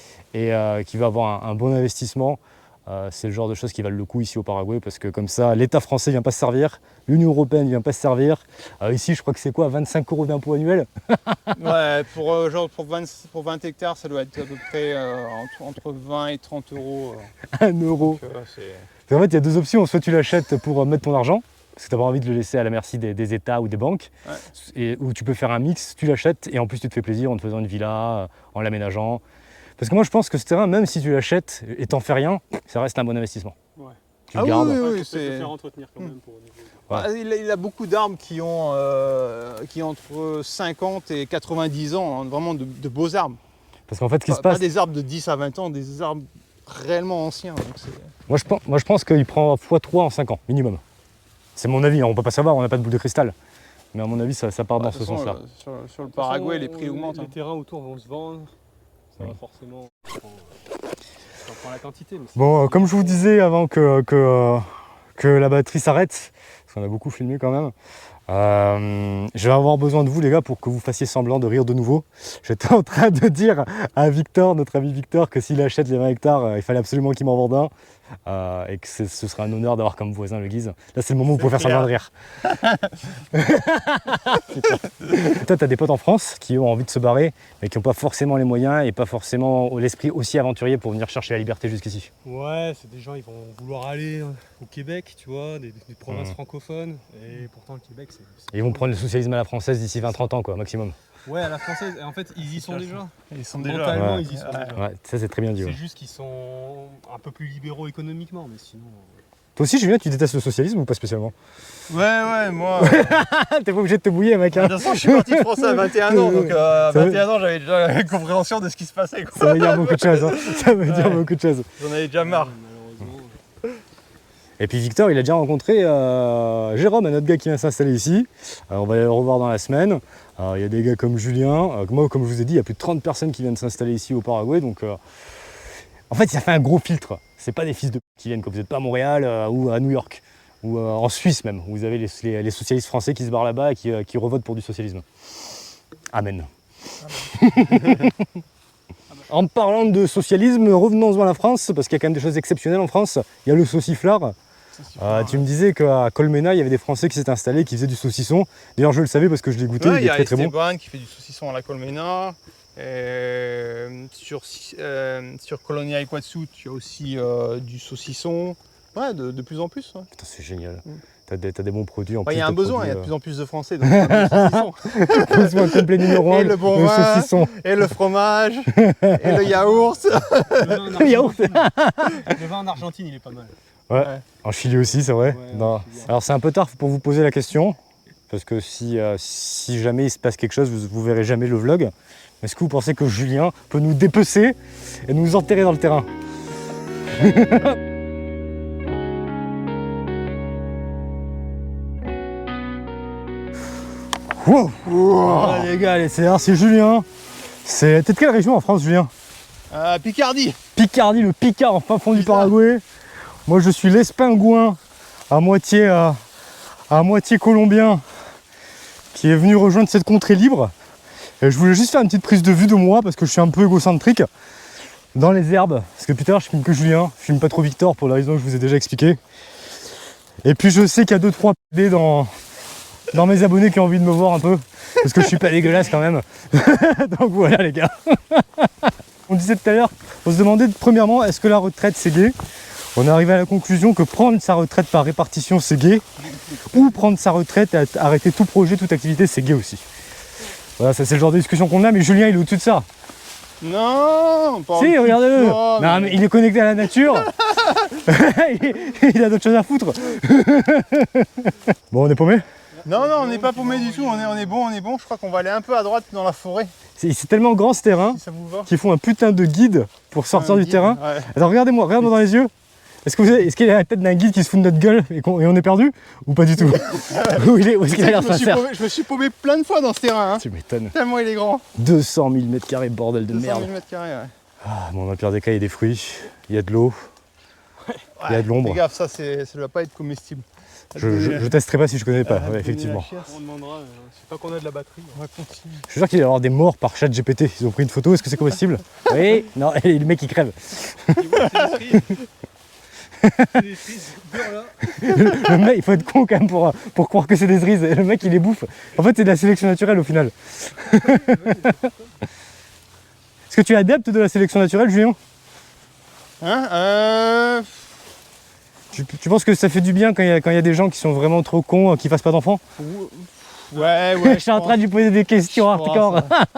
[SPEAKER 1] et euh, qui veut avoir un, un bon investissement, euh, c'est le genre de choses qui valent le coup ici au Paraguay parce que comme ça, l'État français ne vient pas se servir, l'Union européenne ne vient pas se servir. Euh, ici, je crois que c'est quoi, vingt-cinq euros d'impôt annuel?
[SPEAKER 3] Ouais, pour, euh, genre, pour, vingt, pour vingt hectares, ça doit être à peu près euh, entre, entre vingt et trente euros. euh,
[SPEAKER 1] un euro.
[SPEAKER 3] donc, euh, c'est-
[SPEAKER 1] En fait, il y a deux options. Soit tu l'achètes pour euh, mettre ton argent, parce que tu n'as pas envie de le laisser à la merci des, des États ou des banques,
[SPEAKER 3] Ouais.
[SPEAKER 1] et, ou tu peux faire un mix, tu l'achètes et en plus tu te fais plaisir en te faisant une villa, euh, en l'aménageant. Parce que moi je pense que ce terrain, même si tu l'achètes et t'en fais rien, ça reste un bon investissement.
[SPEAKER 2] Ouais.
[SPEAKER 1] Tu
[SPEAKER 3] Ah
[SPEAKER 1] le
[SPEAKER 3] oui,
[SPEAKER 1] gardes.
[SPEAKER 3] oui,
[SPEAKER 2] Ouais,
[SPEAKER 3] oui,
[SPEAKER 2] faut peut-être
[SPEAKER 3] c'est-
[SPEAKER 2] le faire entretenir quand
[SPEAKER 3] Hmm.
[SPEAKER 2] même pour au niveau.
[SPEAKER 1] Ouais.
[SPEAKER 3] Ah, il, a, il a beaucoup d'arbres qui ont euh, qui ont entre cinquante et quatre-vingt-dix ans, hein, vraiment de, de beaux arbres.
[SPEAKER 1] Parce qu'en fait, ce qui
[SPEAKER 3] Pas,
[SPEAKER 1] se passe,
[SPEAKER 3] pas des arbres de dix à vingt ans, des arbres réellement anciens. donc c'est-
[SPEAKER 1] moi je pense, moi, je pense qu'il prend fois trois en cinq ans, minimum. C'est mon avis, hein, on ne peut pas savoir, on n'a pas de boule de cristal. Mais à mon avis, ça, ça part
[SPEAKER 3] Bah,
[SPEAKER 1] dans
[SPEAKER 3] de
[SPEAKER 1] ce
[SPEAKER 3] toute façon,
[SPEAKER 1] sens-là.
[SPEAKER 3] euh, sur, sur le
[SPEAKER 2] De toute
[SPEAKER 3] Paraguay,
[SPEAKER 2] façon,
[SPEAKER 3] les prix
[SPEAKER 2] les-
[SPEAKER 3] augmentent.
[SPEAKER 2] Les
[SPEAKER 3] hein.
[SPEAKER 2] terrains autour vont se vendre. Ça va
[SPEAKER 1] Ouais.
[SPEAKER 2] forcément. Ça prend, euh, ça prend la quantité. Mais c'est-
[SPEAKER 1] Bon, euh, comme je vous disais avant que, que, euh, que la batterie s'arrête, parce qu'on a beaucoup filmé quand même, euh, je vais avoir besoin de vous les gars pour que vous fassiez semblant de rire de nouveau. J'étais en train de dire à Victor, notre ami Victor, que s'il achète les vingt hectares, euh, il fallait absolument qu'il m'en vende un. euh, et que c'est- ce serait un honneur d'avoir comme voisin le Guise. Là, c'est le moment où vous pouvez faire
[SPEAKER 3] clair.
[SPEAKER 1] semblant de rire. Putain. Toi, tu as des potes en France qui ont envie de se barrer, mais qui n'ont pas forcément les moyens et pas forcément l'esprit aussi aventurier pour venir chercher la liberté jusqu'ici.
[SPEAKER 2] Ouais, c'est des gens, ils vont vouloir aller euh, au Québec, tu vois, des, des provinces
[SPEAKER 1] Mhm.
[SPEAKER 2] francophones. Et pourtant, le Québec, c'est. c'est-
[SPEAKER 1] Et ils vont prendre le socialisme à la française d'ici vingt trente ans, quoi, maximum.
[SPEAKER 2] Ouais, à la française. Et en fait, ils y sont déjà.
[SPEAKER 3] Ils sont
[SPEAKER 2] Mentalement,
[SPEAKER 1] Ouais.
[SPEAKER 2] ils y sont déjà.
[SPEAKER 1] Ouais, ça c'est très bien dit.
[SPEAKER 2] C'est
[SPEAKER 1] ouais.
[SPEAKER 2] juste qu'ils sont un peu plus libéraux économiquement, mais sinon. euh,
[SPEAKER 1] Toi aussi, Julien, tu détestes le socialisme ou pas spécialement?
[SPEAKER 3] Ouais, ouais, moi.
[SPEAKER 1] Ah, t'es pas obligé de te bouiller, mec.
[SPEAKER 3] De
[SPEAKER 1] Hein.
[SPEAKER 3] toute façon, je suis parti de France à vingt et un ans, donc euh, à
[SPEAKER 1] Ça veut-
[SPEAKER 3] vingt et un ans, j'avais déjà la compréhension de ce qui se passait. quoi.
[SPEAKER 1] Ça veut dire beaucoup de choses. Hein. Ça veut dire
[SPEAKER 3] Ouais.
[SPEAKER 1] beaucoup de choses.
[SPEAKER 3] J'en avais déjà marre.
[SPEAKER 2] malheureusement.
[SPEAKER 1] Et puis Victor, il a déjà rencontré euh, Jérôme, un autre gars qui vient s'installer ici. Euh, on va le revoir dans la semaine. Euh, Il y a des gars comme Julien. Euh, moi, comme je vous ai dit, il y a plus de trente personnes qui viennent s'installer ici au Paraguay. Donc, euh, en fait, ça fait un gros filtre. C'est pas des fils de p- qui viennent, quand vous n'êtes pas à Montréal euh, ou à New York. Ou euh, en Suisse même, où vous avez les, les- les socialistes français qui se barrent là-bas et qui, euh, qui revotent pour du socialisme. Amen. En parlant de socialisme, revenons-en à la France, parce qu'il y a quand même des choses exceptionnelles en France. Il y a le sauciflard. Euh, tu me disais qu'à Colmena, il y avait des Français qui s'étaient installés, qui faisaient du saucisson. D'ailleurs, je le savais parce que je l'ai goûté,
[SPEAKER 3] Ouais,
[SPEAKER 1] il
[SPEAKER 3] il y
[SPEAKER 1] est
[SPEAKER 3] a
[SPEAKER 1] très très bon.
[SPEAKER 3] Esteban qui fait du saucisson à la Colmena. Euh, sur, euh, sur Colonia Iguazú, tu as aussi euh, du saucisson. Ouais, de, de plus en plus. Ouais.
[SPEAKER 1] Putain, c'est génial.
[SPEAKER 3] Mm.
[SPEAKER 1] T'as des, t'as des bons produits en
[SPEAKER 3] Bah,
[SPEAKER 1] plus.
[SPEAKER 3] il y a un
[SPEAKER 1] des
[SPEAKER 3] besoin, il y a de
[SPEAKER 1] produits,
[SPEAKER 3] plus en plus de Français. Donc le saucisson.
[SPEAKER 1] euh, besoin complet numéro un,
[SPEAKER 3] Et le bon vin.
[SPEAKER 1] saucisson.
[SPEAKER 3] Et le fromage. Et le yaourt.
[SPEAKER 2] Le vin en
[SPEAKER 1] Le yaourt.
[SPEAKER 2] Argentine. Le vin en Argentine, il est pas mal.
[SPEAKER 1] Ouais.
[SPEAKER 3] Ouais.
[SPEAKER 1] En Chili aussi, c'est vrai.
[SPEAKER 2] Ouais,
[SPEAKER 1] Non.
[SPEAKER 2] en Chili, ouais.
[SPEAKER 1] Alors c'est un peu tard pour vous poser la question, parce que si, euh, si jamais il se passe quelque chose, vous, vous verrez jamais le vlog. Est-ce que vous pensez que Julien peut nous dépecer et nous enterrer dans le terrain? Wow. Ah, les gars, allez, c'est c'est Julien. C'est t'es de quelle région en France, Julien?
[SPEAKER 3] Euh, Picardie.
[SPEAKER 1] Picardie, le Picard en fin fond du
[SPEAKER 3] Bizarre.
[SPEAKER 1] Paraguay. Moi je suis l'Espingouin à moitié, euh, à moitié colombien qui est venu rejoindre cette contrée libre. Et je voulais juste faire une petite prise de vue de moi parce que je suis un peu égocentrique dans les herbes. Parce que plus tard je filme que Julien, je filme pas trop Victor pour la raison que je vous ai déjà expliqué. Et puis je sais qu'il y a deux trois P D dans, dans mes abonnés qui ont envie de me voir un peu. Parce que je suis pas dégueulasse quand même. Donc voilà les gars. On disait tout à l'heure, on se demandait premièrement est-ce que la retraite c'est gay. On est arrivé à la conclusion que prendre sa retraite par répartition c'est gay, ou prendre sa retraite et arrêter tout projet, toute activité c'est gay aussi. Voilà, ça c'est le genre de discussion qu'on a, mais Julien il est au-dessus de ça.
[SPEAKER 3] Non, pas
[SPEAKER 1] Si, regardez-le.
[SPEAKER 3] Oh,
[SPEAKER 1] Non, mais il est connecté à la nature. il, il a d'autres choses à foutre. Bon, on est paumé.
[SPEAKER 3] Non, non, on n'est pas paumé du tout, on est, on est bon, on est bon. Je crois qu'on va aller un peu à droite dans la forêt,
[SPEAKER 1] C'est c'est tellement grand ce terrain
[SPEAKER 3] si ça vous va.
[SPEAKER 1] qu'il faut un putain de guide pour sortir
[SPEAKER 3] Un
[SPEAKER 1] du
[SPEAKER 3] guide,
[SPEAKER 1] terrain.
[SPEAKER 3] ouais.
[SPEAKER 1] Alors regardez-moi, regardez-moi dans les yeux. Est-ce que vous avez- est-ce qu'il a la tête d'un guide qui se fout de notre gueule et, qu'on- et on est perdu? Ou pas du tout? Où il est, où est-ce
[SPEAKER 3] Tu
[SPEAKER 1] qu'il
[SPEAKER 3] sais
[SPEAKER 1] a
[SPEAKER 3] que
[SPEAKER 1] l'air
[SPEAKER 3] je, me suis
[SPEAKER 1] sincère?
[SPEAKER 3] paumé, je me suis paumé plein de fois dans ce terrain, hein,
[SPEAKER 1] Tu m'étonnes.
[SPEAKER 3] tellement il est grand.
[SPEAKER 1] deux cent mille mètres carrés, bordel de
[SPEAKER 3] deux cent
[SPEAKER 1] merde.
[SPEAKER 3] mille mètres carrés, ouais.
[SPEAKER 1] Ah, bon, dans le pire des cas, il y a des fruits, il y a de l'eau. Il y a de l'ombre.
[SPEAKER 3] Fais gaffe, ça, c'est- ça doit pas être comestible.
[SPEAKER 1] Je, je, je testerai pas si je connais pas,
[SPEAKER 3] Ah,
[SPEAKER 1] ouais, effectivement.
[SPEAKER 2] On demandera, euh, c'est pas qu'on a de la batterie.
[SPEAKER 3] On va continuer.
[SPEAKER 1] Je suis sûr qu'il va y avoir des morts par chat G P T. Ils ont pris une photo, est-ce que c'est comestible? Oui, non, et le mec il crève.
[SPEAKER 2] C'est des cerises. C'est des cerises dures là.
[SPEAKER 1] Le, le mec, il faut être con quand même pour, pour croire que c'est des cerises. Et le mec il les bouffe. En fait, c'est de la sélection naturelle au final. Est-ce que tu es adepte de la sélection naturelle, Julien?
[SPEAKER 3] Hein euh...
[SPEAKER 1] tu, tu penses que ça fait du bien quand il y a, quand il y a des gens qui sont vraiment trop cons, euh, qui fassent pas d'enfants?
[SPEAKER 3] Ouais, ouais.
[SPEAKER 1] Je suis en train de lui poser des questions hardcore.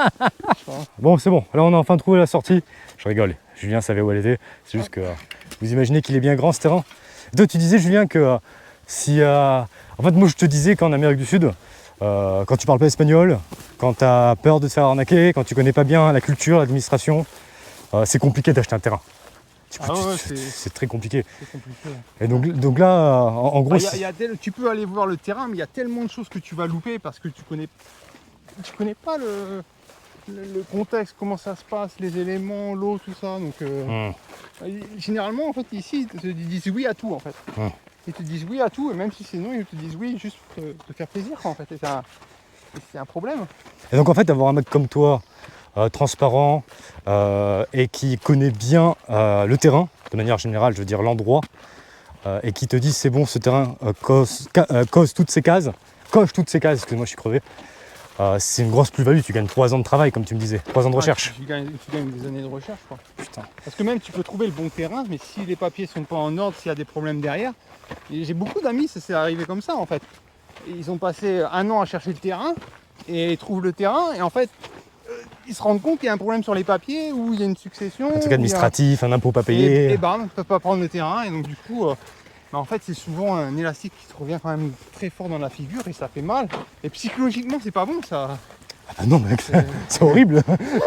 [SPEAKER 1] Bon, c'est bon. Là, on a enfin trouvé la sortie. Je rigole. Julien savait où elle était. C'est juste que euh, vous imaginez qu'il est bien grand ce terrain. Et toi, tu disais, Julien, que euh, si. euh, En fait, moi, je te disais qu'en Amérique du Sud, euh, quand tu parles pas espagnol, quand tu as peur de te faire arnaquer, quand tu connais pas bien la culture, l'administration, euh, c'est compliqué d'acheter un terrain. Tu peux-
[SPEAKER 3] Ah ouais,
[SPEAKER 1] tu-
[SPEAKER 3] c'est-
[SPEAKER 1] c'est très compliqué.
[SPEAKER 3] C'est compliqué.
[SPEAKER 1] Et donc, donc là, euh, en, en gros,
[SPEAKER 3] Ah, y a-
[SPEAKER 1] c'est-
[SPEAKER 3] y a tel- tu peux aller voir le terrain, mais il y a tellement de choses que tu vas louper parce que tu connais, tu connais pas le, le, le contexte, comment ça se passe, les éléments, l'eau, tout ça. Donc, euh,
[SPEAKER 1] Hum.
[SPEAKER 3] généralement, en fait, ici, ils te disent oui à tout, en fait.
[SPEAKER 1] Hum.
[SPEAKER 3] Ils te disent oui à tout, et même si c'est non, ils te disent oui juste pour te, te faire plaisir, quoi, en fait. Et c'est un, et c'est un problème.
[SPEAKER 1] Et donc en fait, avoir un mec comme toi, euh, transparent, euh, et qui connaît bien euh, le terrain, de manière générale, je veux dire l'endroit, euh, et qui te dit c'est bon, ce terrain euh, cause, ca- euh, cause toutes ces cases, coche toutes ces cases, excuse-moi, je suis crevé, euh, c'est une grosse plus-value, tu gagnes trois ans de travail, comme tu me disais, trois ans de recherche.
[SPEAKER 3] Ouais, tu, gagnes, tu gagnes des années de recherche, quoi.
[SPEAKER 1] Putain.
[SPEAKER 3] Parce que même tu peux trouver le bon terrain, mais si les papiers sont pas en ordre, s'il y a des problèmes derrière. Et j'ai beaucoup d'amis, ça s'est arrivé comme ça en fait. Ils ont passé un an à chercher le terrain et ils trouvent le terrain et en fait euh, ils se rendent compte qu'il y a un problème sur les papiers ou il y a une succession.
[SPEAKER 1] Un truc
[SPEAKER 3] ou il y a-
[SPEAKER 1] administratif, un impôt pas
[SPEAKER 3] Et,
[SPEAKER 1] payé.
[SPEAKER 3] et bam, ils ne peuvent pas prendre le terrain et donc du coup, euh, bah, en fait c'est souvent un élastique qui te revient quand même très fort dans la figure et ça fait mal. Et psychologiquement c'est pas bon ça.
[SPEAKER 1] Ah bah non mec,
[SPEAKER 3] Euh,
[SPEAKER 1] c'est horrible.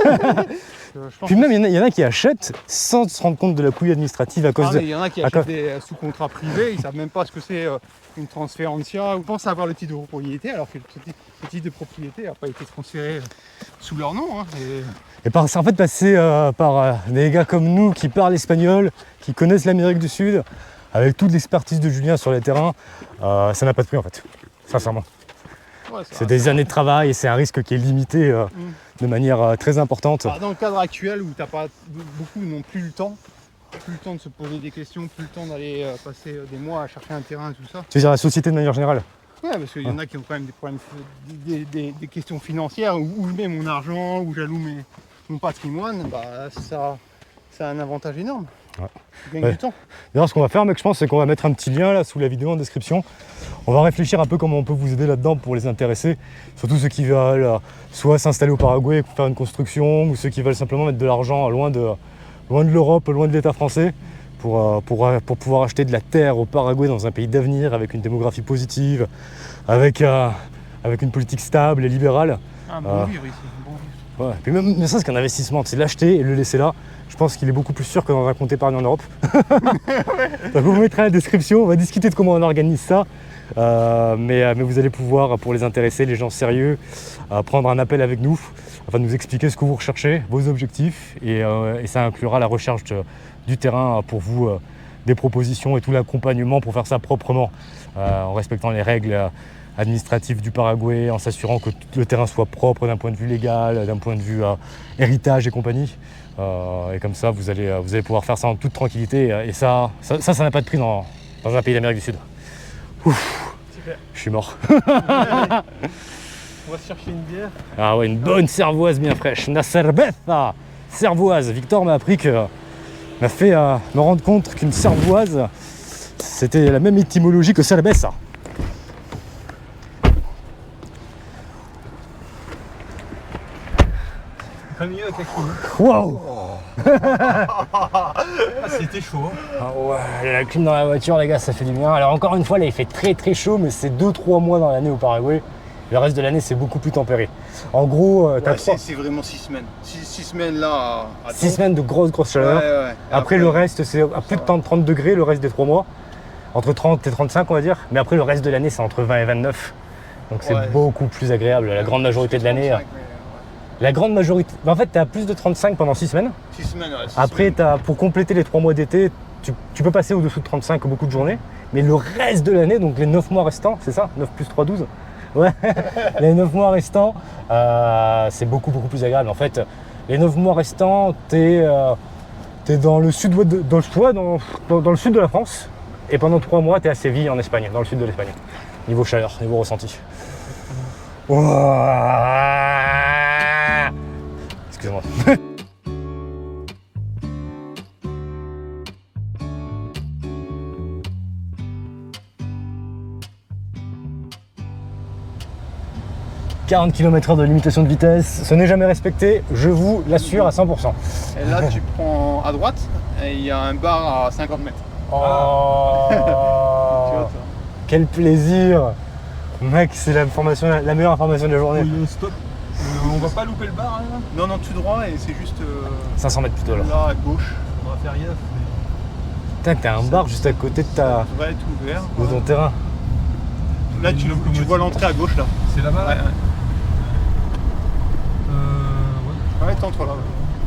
[SPEAKER 3] Euh, je pense
[SPEAKER 1] Puis même, il y en a- il y, en a qui achètent sans se rendre compte de la couille administrative à cause
[SPEAKER 3] Ah,
[SPEAKER 1] de...
[SPEAKER 3] mais il y en a qui
[SPEAKER 1] à
[SPEAKER 3] achètent
[SPEAKER 1] cause-
[SPEAKER 3] des euh, sous-contrats privés, ils savent même pas ce que c'est euh, une transférencia ou pensent avoir le titre de propriété alors que le titre, le titre de propriété n'a pas été transféré euh, sous leur nom. Hein, et-
[SPEAKER 1] Et par, c'est en fait passé euh, par euh, des gars comme nous qui parlent espagnol, qui connaissent l'Amérique du Sud, avec toute l'expertise de Julien sur les terrains, euh, ça n'a pas de prix en fait, sincèrement.
[SPEAKER 3] ouais, ça
[SPEAKER 1] C'est
[SPEAKER 3] va,
[SPEAKER 1] des
[SPEAKER 3] ça
[SPEAKER 1] années de travail et c'est un risque qui est limité euh,
[SPEAKER 3] Mm.
[SPEAKER 1] de manière euh, très importante.
[SPEAKER 3] va. Dans le cadre actuel où t'as pas beaucoup n'ont plus le temps, plus le temps de se poser des questions, plus le temps d'aller euh, passer euh, des mois à chercher un terrain et tout ça.
[SPEAKER 1] Tu veux dire la société de manière générale?
[SPEAKER 3] Ouais, parce qu'il y en a qui ont quand même des problèmes, des, des- des questions financières, où, où je mets mon argent, où j'alloue mes- mon patrimoine, bah ça, ça a un avantage énorme.
[SPEAKER 1] Ouais.
[SPEAKER 3] Tu gagnes
[SPEAKER 1] Ouais.
[SPEAKER 3] du temps.
[SPEAKER 1] D'ailleurs, ce qu'on va faire, mec, je pense, c'est qu'on va mettre un petit lien là sous la vidéo en description. On va réfléchir un peu comment on peut vous aider là-dedans pour les intéresser. Surtout ceux qui veulent euh, soit s'installer au Paraguay pour faire une construction, ou ceux qui veulent simplement mettre de l'argent loin de, loin de l'Europe, loin de l'État français, pour, euh, pour, euh, pour pouvoir acheter de la terre au Paraguay dans un pays d'avenir, avec une démographie positive, avec, euh, avec une politique stable et libérale.
[SPEAKER 3] Un bon
[SPEAKER 1] Euh,
[SPEAKER 3] vivre ici. Bon vivre.
[SPEAKER 1] Ouais. Puis même ne serait-ce qu'un investissement, c'est l'acheter et le laisser là. Je pense qu'il est beaucoup plus sûr que dans un compte épargne en Europe. Donc vous mettrez la description, on va discuter de comment on organise ça. Euh, mais, mais vous allez pouvoir, pour les intéresser, les gens sérieux, euh, prendre un appel avec nous afin de nous expliquer ce que vous recherchez, vos objectifs, et, euh, et ça inclura la recherche de- du terrain pour vous, euh, des propositions et tout l'accompagnement pour faire ça proprement, euh, en respectant les règles euh, administratives du Paraguay, en s'assurant que tout le terrain soit propre d'un point de vue légal, d'un point de vue euh, héritage et compagnie. Euh, et comme ça, vous allez, euh, vous allez pouvoir faire ça en toute tranquillité. Et ça, ça, ça ça n'a pas de prix dans, dans un pays d'Amérique du Sud. Ouf,
[SPEAKER 2] Super.
[SPEAKER 1] je suis mort.
[SPEAKER 2] On va se chercher une bière.
[SPEAKER 1] Ah ouais, une bonne cervoise bien fraîche. Una cerveza cervoise. Victor m'a appris que m'a fait euh, me rendre compte qu'une cervoise, c'était la même étymologie que cerveza.
[SPEAKER 2] Pas mieux avec la clim.
[SPEAKER 1] Waouh.
[SPEAKER 2] Ah, c'était chaud.
[SPEAKER 1] Ah ouais, la clim dans la voiture, les gars, ça fait du bien. Alors encore une fois, là, il fait très très chaud, mais c'est deux trois mois dans l'année au Paraguay. Le reste de l'année, c'est beaucoup plus tempéré. En gros, euh, t'as
[SPEAKER 3] Ouais,
[SPEAKER 1] trois-
[SPEAKER 3] c'est c'est vraiment six semaines. Six, six semaines là à, à
[SPEAKER 1] six
[SPEAKER 3] Tours.
[SPEAKER 1] semaines de grosse grosse
[SPEAKER 3] Ouais,
[SPEAKER 1] chaleur.
[SPEAKER 3] ouais.
[SPEAKER 1] Après, le reste, c'est à plus de trente degrés, le reste des trois mois. Entre trente et trente-cinq, on va dire. Mais après, le reste de l'année, c'est entre vingt et vingt-neuf. Donc c'est
[SPEAKER 3] Ouais.
[SPEAKER 1] beaucoup plus agréable. La grande majorité de l'année. La grande majorité. En fait, tu as plus de trente-cinq pendant six semaines.
[SPEAKER 3] six semaines, ouais. six
[SPEAKER 1] Après,
[SPEAKER 3] semaines.
[SPEAKER 1] t'as- pour compléter les trois mois d'été, tu, tu peux passer au-dessous de trente-cinq beaucoup de journées. Mais le reste de l'année, donc les neuf mois restants, c'est ça neuf plus trois, douze. Ouais, les neuf mois restants, euh, c'est beaucoup beaucoup plus agréable. En fait, les neuf mois restants, tu es dans le sud de, dans, le- ouais, dans, dans- dans le sud de la France. Et pendant trois mois, tu es à Séville, en Espagne, dans le sud de l'Espagne. Niveau chaleur, niveau ressenti. Ouah. Excusez-moi. quarante kilomètres heure de limitation de vitesse, ce n'est jamais respecté, je vous l'assure à cent pour cent.
[SPEAKER 3] Et là, tu prends à droite et il y a un bar à cinquante mètres.
[SPEAKER 1] Oh,
[SPEAKER 3] Tu vois, ça.
[SPEAKER 1] quel plaisir. Mec, c'est la, information- la meilleure information de la journée.
[SPEAKER 2] Oui, stop. Euh, on va pas louper le bar hein, là.
[SPEAKER 3] Non, non, tout droit et c'est juste euh,
[SPEAKER 1] cinq cents mètres plutôt alors.
[SPEAKER 3] là à gauche.
[SPEAKER 2] On va faire gaffe.
[SPEAKER 1] Putain, t'as un bar juste à côté de, ta,
[SPEAKER 3] Ça va être ouvert.
[SPEAKER 1] de ton terrain.
[SPEAKER 3] Là, tu, tu vois l'entrée à gauche là.
[SPEAKER 2] C'est là-bas.
[SPEAKER 3] Ouais, ouais.
[SPEAKER 2] Euh, ouais.
[SPEAKER 3] Ouais, tente-toi là.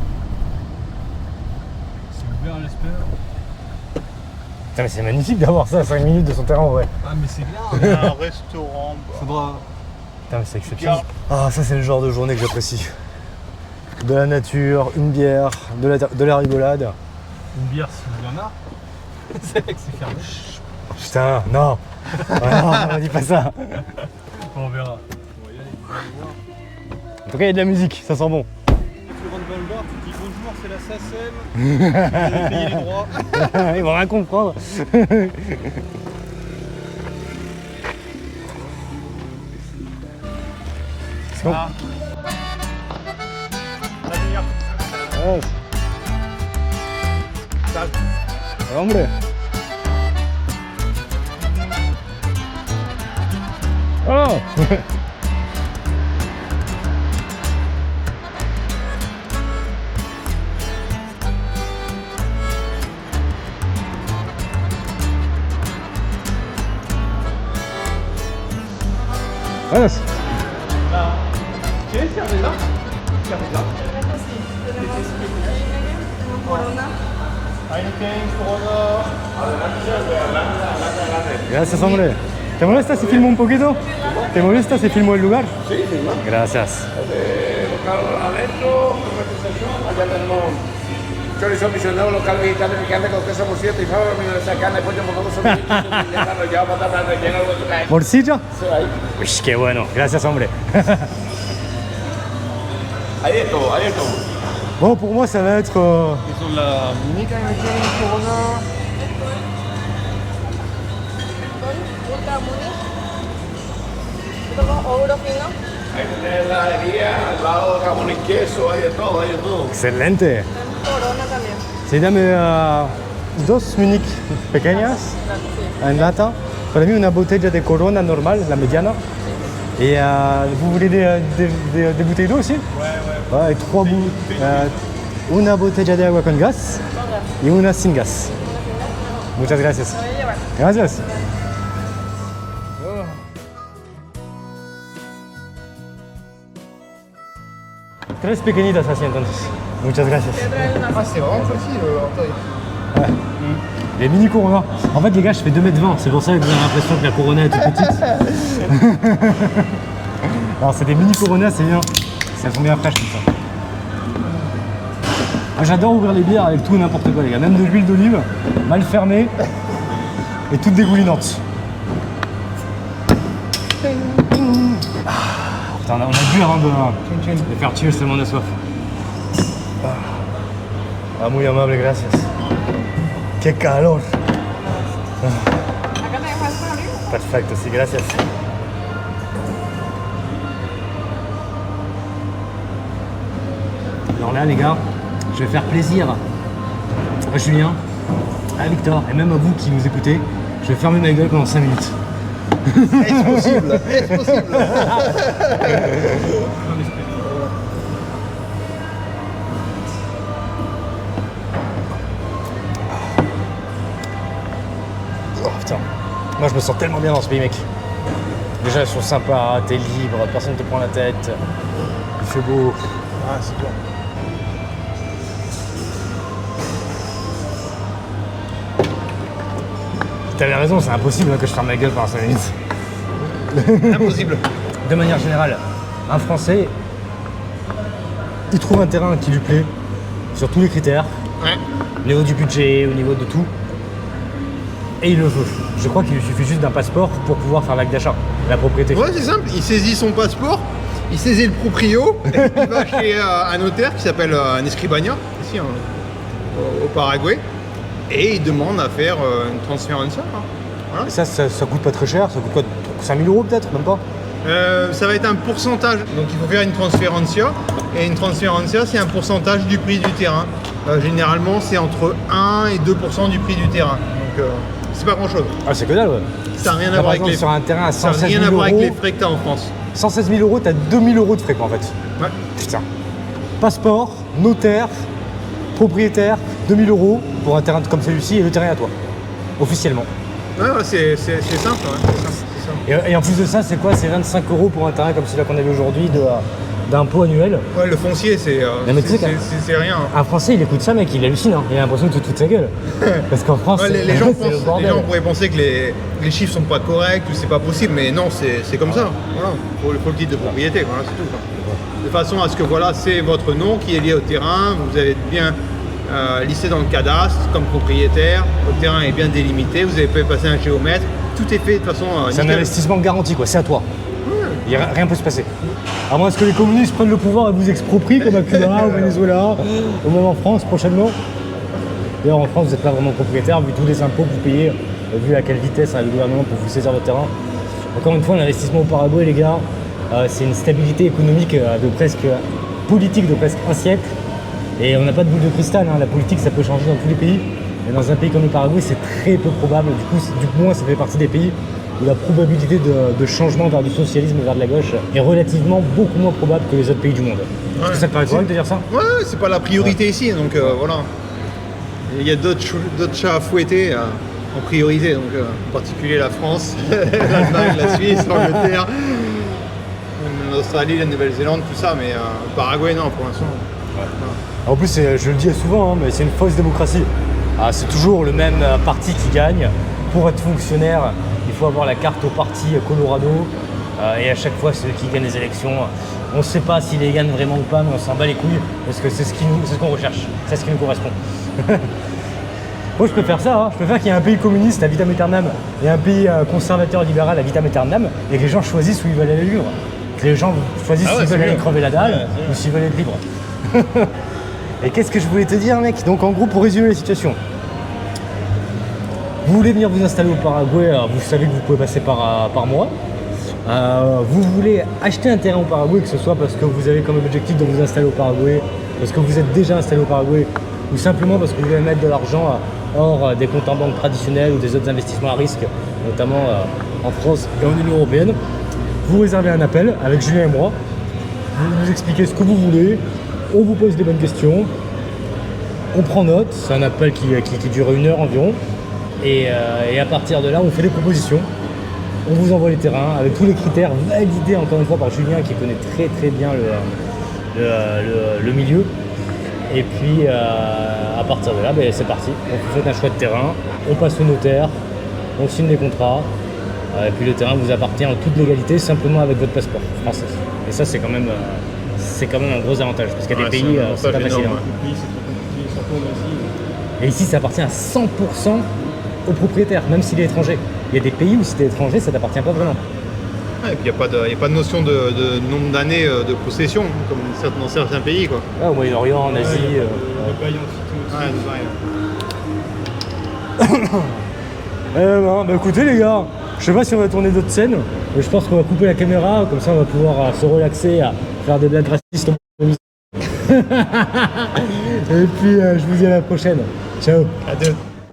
[SPEAKER 2] C'est ouvert, j'espère.
[SPEAKER 1] Putain, mais c'est magnifique d'avoir ça à cinq minutes de son terrain, ouais.
[SPEAKER 2] Ah, mais c'est bien.
[SPEAKER 3] Il y a un restaurant. bah.
[SPEAKER 2] Faudra.
[SPEAKER 1] Putain, mais c'est exceptionnel. Ah, ça, c'est le genre de journée que j'apprécie. De la nature, une bière, de la, de la rigolade.
[SPEAKER 2] Une bière s'il y en a. C'est vrai que c'est fermé.
[SPEAKER 1] Putain, non. Ah, non, on dit pas ça.
[SPEAKER 2] On verra. On va y aller. On va aller voir.
[SPEAKER 1] En tout cas, il y a de la musique, ça sent bon.
[SPEAKER 2] Tu rentres dans le bar, tu dis bonjour, c'est la S A C E M. Vous avez payé les droits.
[SPEAKER 1] Ils vont rien comprendre. C'est bon.
[SPEAKER 3] Ah. La lumière.
[SPEAKER 1] Ouais.
[SPEAKER 3] Ça-
[SPEAKER 1] Hombre. Oh. Buenas.
[SPEAKER 3] ¿Quieres cerveza? Cerveza. Heineken, Corona.
[SPEAKER 1] Gracias, hombre. ¿Te molesta si filmo un poquito? ¿Te molesta si filmo el lugar?
[SPEAKER 4] Sí, sí, ¿no?
[SPEAKER 1] Gracias.
[SPEAKER 4] Local adentro, allá tenemos chorizo misionero local vegetales picante con queso morcilla, tifado, esa carne de pollo, mocoso, sandwichito, arrollado, patata rellena, algo de cae.
[SPEAKER 1] ¿Morcilla?
[SPEAKER 4] Sí, ahí.
[SPEAKER 1] Uy, qué bueno. Gracias, hombre.
[SPEAKER 4] Hay de todo, hay de todo.
[SPEAKER 1] Bon, pour moi, ça va être... euh,
[SPEAKER 3] Ils ont de la mini quand même, Corona.
[SPEAKER 5] Ultra Munich. Itu con oro fino.
[SPEAKER 4] Hay una heladería al lado de jamón y queso, hay de todo, hay de todo.
[SPEAKER 1] Excelente.
[SPEAKER 5] Tenemos Corona también.
[SPEAKER 1] Sí, dame uh, dos Munich pequeñas
[SPEAKER 5] Sí.
[SPEAKER 1] en lata. Para mí una botella de Corona normal, la mediana. Et euh, vous voulez des, des, des, des bouteilles d'eau aussi? Ouais, ouais. Ouais, et trois bouts. Euh, una botella de agua con gas y una sin gas. Muchas gracias.
[SPEAKER 5] Voy a llevar.
[SPEAKER 1] Gracias. Tres pequeñitas así entonces. Muchas gracias.
[SPEAKER 3] Ah, c'est vraiment facile leur taille.
[SPEAKER 1] Les mini Corona. En fait les gars, je fais deux mètres vingt, c'est pour ça que vous avez l'impression que la Corona est toute petite. Alors c'est des mini Corona, c'est bien. Elles sont bien fraîches comme ça. Moi j'adore ouvrir les bières avec tout et n'importe quoi les gars. Même de l'huile d'olive, mal fermée et toute dégoulinante. Ah, putain, on a, on a bu avant de, de faire cheers tellement on a soif. Ah, muy amable, gracias. ¡Qué calor!
[SPEAKER 5] Acá te dejo esto abrir.
[SPEAKER 1] Perfecto, sí, gracias. Alors là, les gars, je vais faire plaisir à Julien, à Victor et même à vous qui nous écoutez. Je vais fermer ma gueule pendant cinq minutes.
[SPEAKER 3] Est-ce possible? Est-ce possible?
[SPEAKER 1] Oh putain, moi je me sens tellement bien dans ce pays, mec. Déjà, ils sont sympas, t'es libre, personne ne te prend la tête, il fait beau.
[SPEAKER 3] Ah, c'est bon.
[SPEAKER 1] T'avais raison, c'est impossible hein, que je ferme ma gueule pendant cinq minutes.
[SPEAKER 3] Impossible.
[SPEAKER 1] De manière générale, un Français, il trouve un terrain qui lui plaît, sur tous les critères,
[SPEAKER 3] Ouais.
[SPEAKER 1] au niveau du budget, au niveau de tout, et il le veut. Je crois qu'il lui suffit juste d'un passeport pour pouvoir faire l'acte d'achat, la propriété.
[SPEAKER 3] Ouais, c'est simple. Il saisit son passeport, il saisit le proprio, et il va chez euh, un notaire qui s'appelle euh, un escribania, ici en- au, au Paraguay, et il demande à faire euh, une transférence. Voilà.
[SPEAKER 1] Et ça, ça, ça coûte pas très cher, ça coûte quoi, cinq mille euros peut-être, même pas?
[SPEAKER 3] Euh, ça va être un pourcentage. Donc il faut faire une transférencia. Et une transférencia, c'est un pourcentage du prix du terrain. Euh, généralement, c'est entre un et deux pour cent du prix du terrain. Donc euh, c'est pas grand chose.
[SPEAKER 1] Ah, c'est que dalle, ouais.
[SPEAKER 3] Ça n'a rien à
[SPEAKER 1] Là,
[SPEAKER 3] voir
[SPEAKER 1] par
[SPEAKER 3] avec
[SPEAKER 1] exemple,
[SPEAKER 3] les
[SPEAKER 1] sur un terrain à
[SPEAKER 3] ça n'a
[SPEAKER 1] cent seize
[SPEAKER 3] rien
[SPEAKER 1] mille
[SPEAKER 3] à voir avec les
[SPEAKER 1] euros,
[SPEAKER 3] frais que tu as en France.
[SPEAKER 1] cent seize mille euros, t'as deux mille euros de frais, quoi, en fait.
[SPEAKER 3] Ouais.
[SPEAKER 1] Putain. Passeport, notaire, propriétaire, deux mille euros pour un terrain comme celui-ci et le terrain à toi. Officiellement.
[SPEAKER 3] Ouais, ouais, c'est c'est- c'est simple. Ouais. C'est simple, c'est simple.
[SPEAKER 1] Et, et en plus de ça, c'est quoi? C'est vingt-cinq euros pour un terrain comme celui-là qu'on avait aujourd'hui de, d'impôt annuel.
[SPEAKER 3] Ouais, le foncier, c'est euh,
[SPEAKER 1] Non, mais tu
[SPEAKER 3] c'est-
[SPEAKER 1] sais qu'un-
[SPEAKER 3] c'est- c'est- c'est rien. hein.
[SPEAKER 1] Un Français, il écoute ça, mec, il hallucine. Hein. Il a l'impression que tu te fous de sa gueule. Parce qu'en France,
[SPEAKER 3] Ouais, les,
[SPEAKER 1] c'est-
[SPEAKER 3] les gens
[SPEAKER 1] c'est
[SPEAKER 3] pensent-
[SPEAKER 1] le
[SPEAKER 3] les
[SPEAKER 1] bordel.
[SPEAKER 3] gens pourraient penser que les, les chiffres sont pas corrects ou c'est pas possible, mais non, c'est c'est comme ça. Voilà. Faut, faut le titre de propriété, voilà, c'est tout. quoi. De façon à ce que voilà, c'est votre nom qui est lié au terrain, vous avez bien euh, listé dans le cadastre comme propriétaire, votre terrain est bien délimité, vous avez pu passer un géomètre, tout est fait de façon euh,
[SPEAKER 1] C'est un
[SPEAKER 3] nickel.
[SPEAKER 1] investissement garanti, quoi. C'est à toi. Il y a- rien peut se passer. À moins que les communistes prennent le pouvoir et vous exproprient, comme à Cuba, au Venezuela, ou même en France prochainement. D'ailleurs, en France, vous n'êtes pas vraiment propriétaire, vu tous les impôts que vous payez, euh, vu à quelle vitesse a le gouvernement pour vous saisir votre terrain. Encore une fois, l'investissement au Paraguay, les gars, euh, c'est une stabilité économique euh, de presque politique de presque un siècle. Et on n'a pas de boule de cristal, hein. La politique, ça peut changer dans tous les pays. Mais dans un pays comme le Paraguay, c'est très peu probable. Du coup, c'est- du moins, ça fait partie des pays où la probabilité de, de changement vers du socialisme ou vers de la gauche est relativement beaucoup moins probable que les autres pays du monde. Est-ce que ça te paraît correct de dire ça?
[SPEAKER 3] Ouais, c'est pas la priorité ici, donc euh, voilà. Il y a d'autres chou- d'autres chats à fouetter euh, en priorité, donc euh, en particulier la France, l'Allemagne, la Suisse, l'Angleterre, l'Australie, la Nouvelle-Zélande, tout ça, mais euh, le Paraguay, non, pour l'instant.
[SPEAKER 1] En plus, c'est- je le dis souvent, hein, mais c'est une fausse démocratie. Ah, c'est toujours le même euh, parti qui gagne. Pour être fonctionnaire, il faut avoir la carte au parti Colorado. Euh, et à chaque fois, ceux qui gagnent les élections, on ne sait pas s'ils les gagnent vraiment ou pas, mais on s'en bat les couilles, parce que c'est ce qui nous- c'est ce qu'on recherche, c'est ce qui nous correspond. Moi, je préfère ça. Hein. Je préfère qu'il y ait un pays communiste à vitam aeternam et un pays euh, conservateur libéral à vitam aeternam, et que les gens choisissent où ils veulent aller vivre. Que les gens choisissent
[SPEAKER 3] Ah ouais,
[SPEAKER 1] s'ils
[SPEAKER 3] c'est
[SPEAKER 1] veulent aller
[SPEAKER 3] bien.
[SPEAKER 1] crever la dalle
[SPEAKER 3] Ouais,
[SPEAKER 1] ou s'ils veulent être libres. Et qu'est-ce que je voulais te dire, mec? Donc en gros, pour résumer la situation, vous voulez venir vous installer au Paraguay, alors vous savez que vous pouvez passer par, euh, par mois. Euh, vous voulez acheter un terrain au Paraguay, que ce soit parce que vous avez comme objectif de vous installer au Paraguay, parce que vous êtes déjà installé au Paraguay, ou simplement parce que vous voulez mettre de l'argent hors euh, des comptes en banque traditionnels ou des autres investissements à risque, notamment euh, en France et en Union Européenne. Vous réservez un appel avec Julien et moi, vous nous expliquez ce que vous voulez, on vous pose des bonnes questions, on prend note, c'est un appel qui, qui, qui dure une heure environ, et, euh, et à partir de là, on fait des propositions. On vous envoie les terrains avec tous les critères validés encore une fois par Julien qui connaît très très bien le, le, le, le milieu. Et puis euh, à partir de là, ben, c'est parti. Donc vous faites un choix de terrain, on passe au notaire, on signe les contrats. Euh, et puis le terrain vous appartient en toute légalité simplement avec votre passeport français. Et ça c'est quand même, euh, c'est quand même un gros avantage parce qu'il y a
[SPEAKER 3] Ouais,
[SPEAKER 1] des
[SPEAKER 3] c'est
[SPEAKER 1] pays,
[SPEAKER 3] un
[SPEAKER 1] euh, c'est pas
[SPEAKER 3] avantage
[SPEAKER 1] facile.
[SPEAKER 3] énorme,
[SPEAKER 1] hein.
[SPEAKER 2] Le pays, c'est trop compliqué, surtout en Asie.
[SPEAKER 1] Et ici ça appartient à cent pour cent au propriétaire, même s'il est étranger. Il y a des pays où si tu es étranger, ça t'appartient pas vraiment.
[SPEAKER 3] Ouais, et puis il n'y a, a pas de notion de, de nombre d'années euh, de possession, hein, comme dans certains pays, quoi.
[SPEAKER 1] Ah, au Moyen-Orient, en Asie.
[SPEAKER 2] Ouais,
[SPEAKER 1] euh,
[SPEAKER 2] le bail en cité aussi.
[SPEAKER 3] Ouais, c'est pareil.
[SPEAKER 1] Eh ben, bah écoutez les gars, je sais pas si on va tourner d'autres scènes, mais je pense qu'on va couper la caméra, comme ça on va pouvoir euh, se relaxer, à faire des blagues racistes. Et puis euh, je vous dis à la prochaine. Ciao.
[SPEAKER 3] À deux.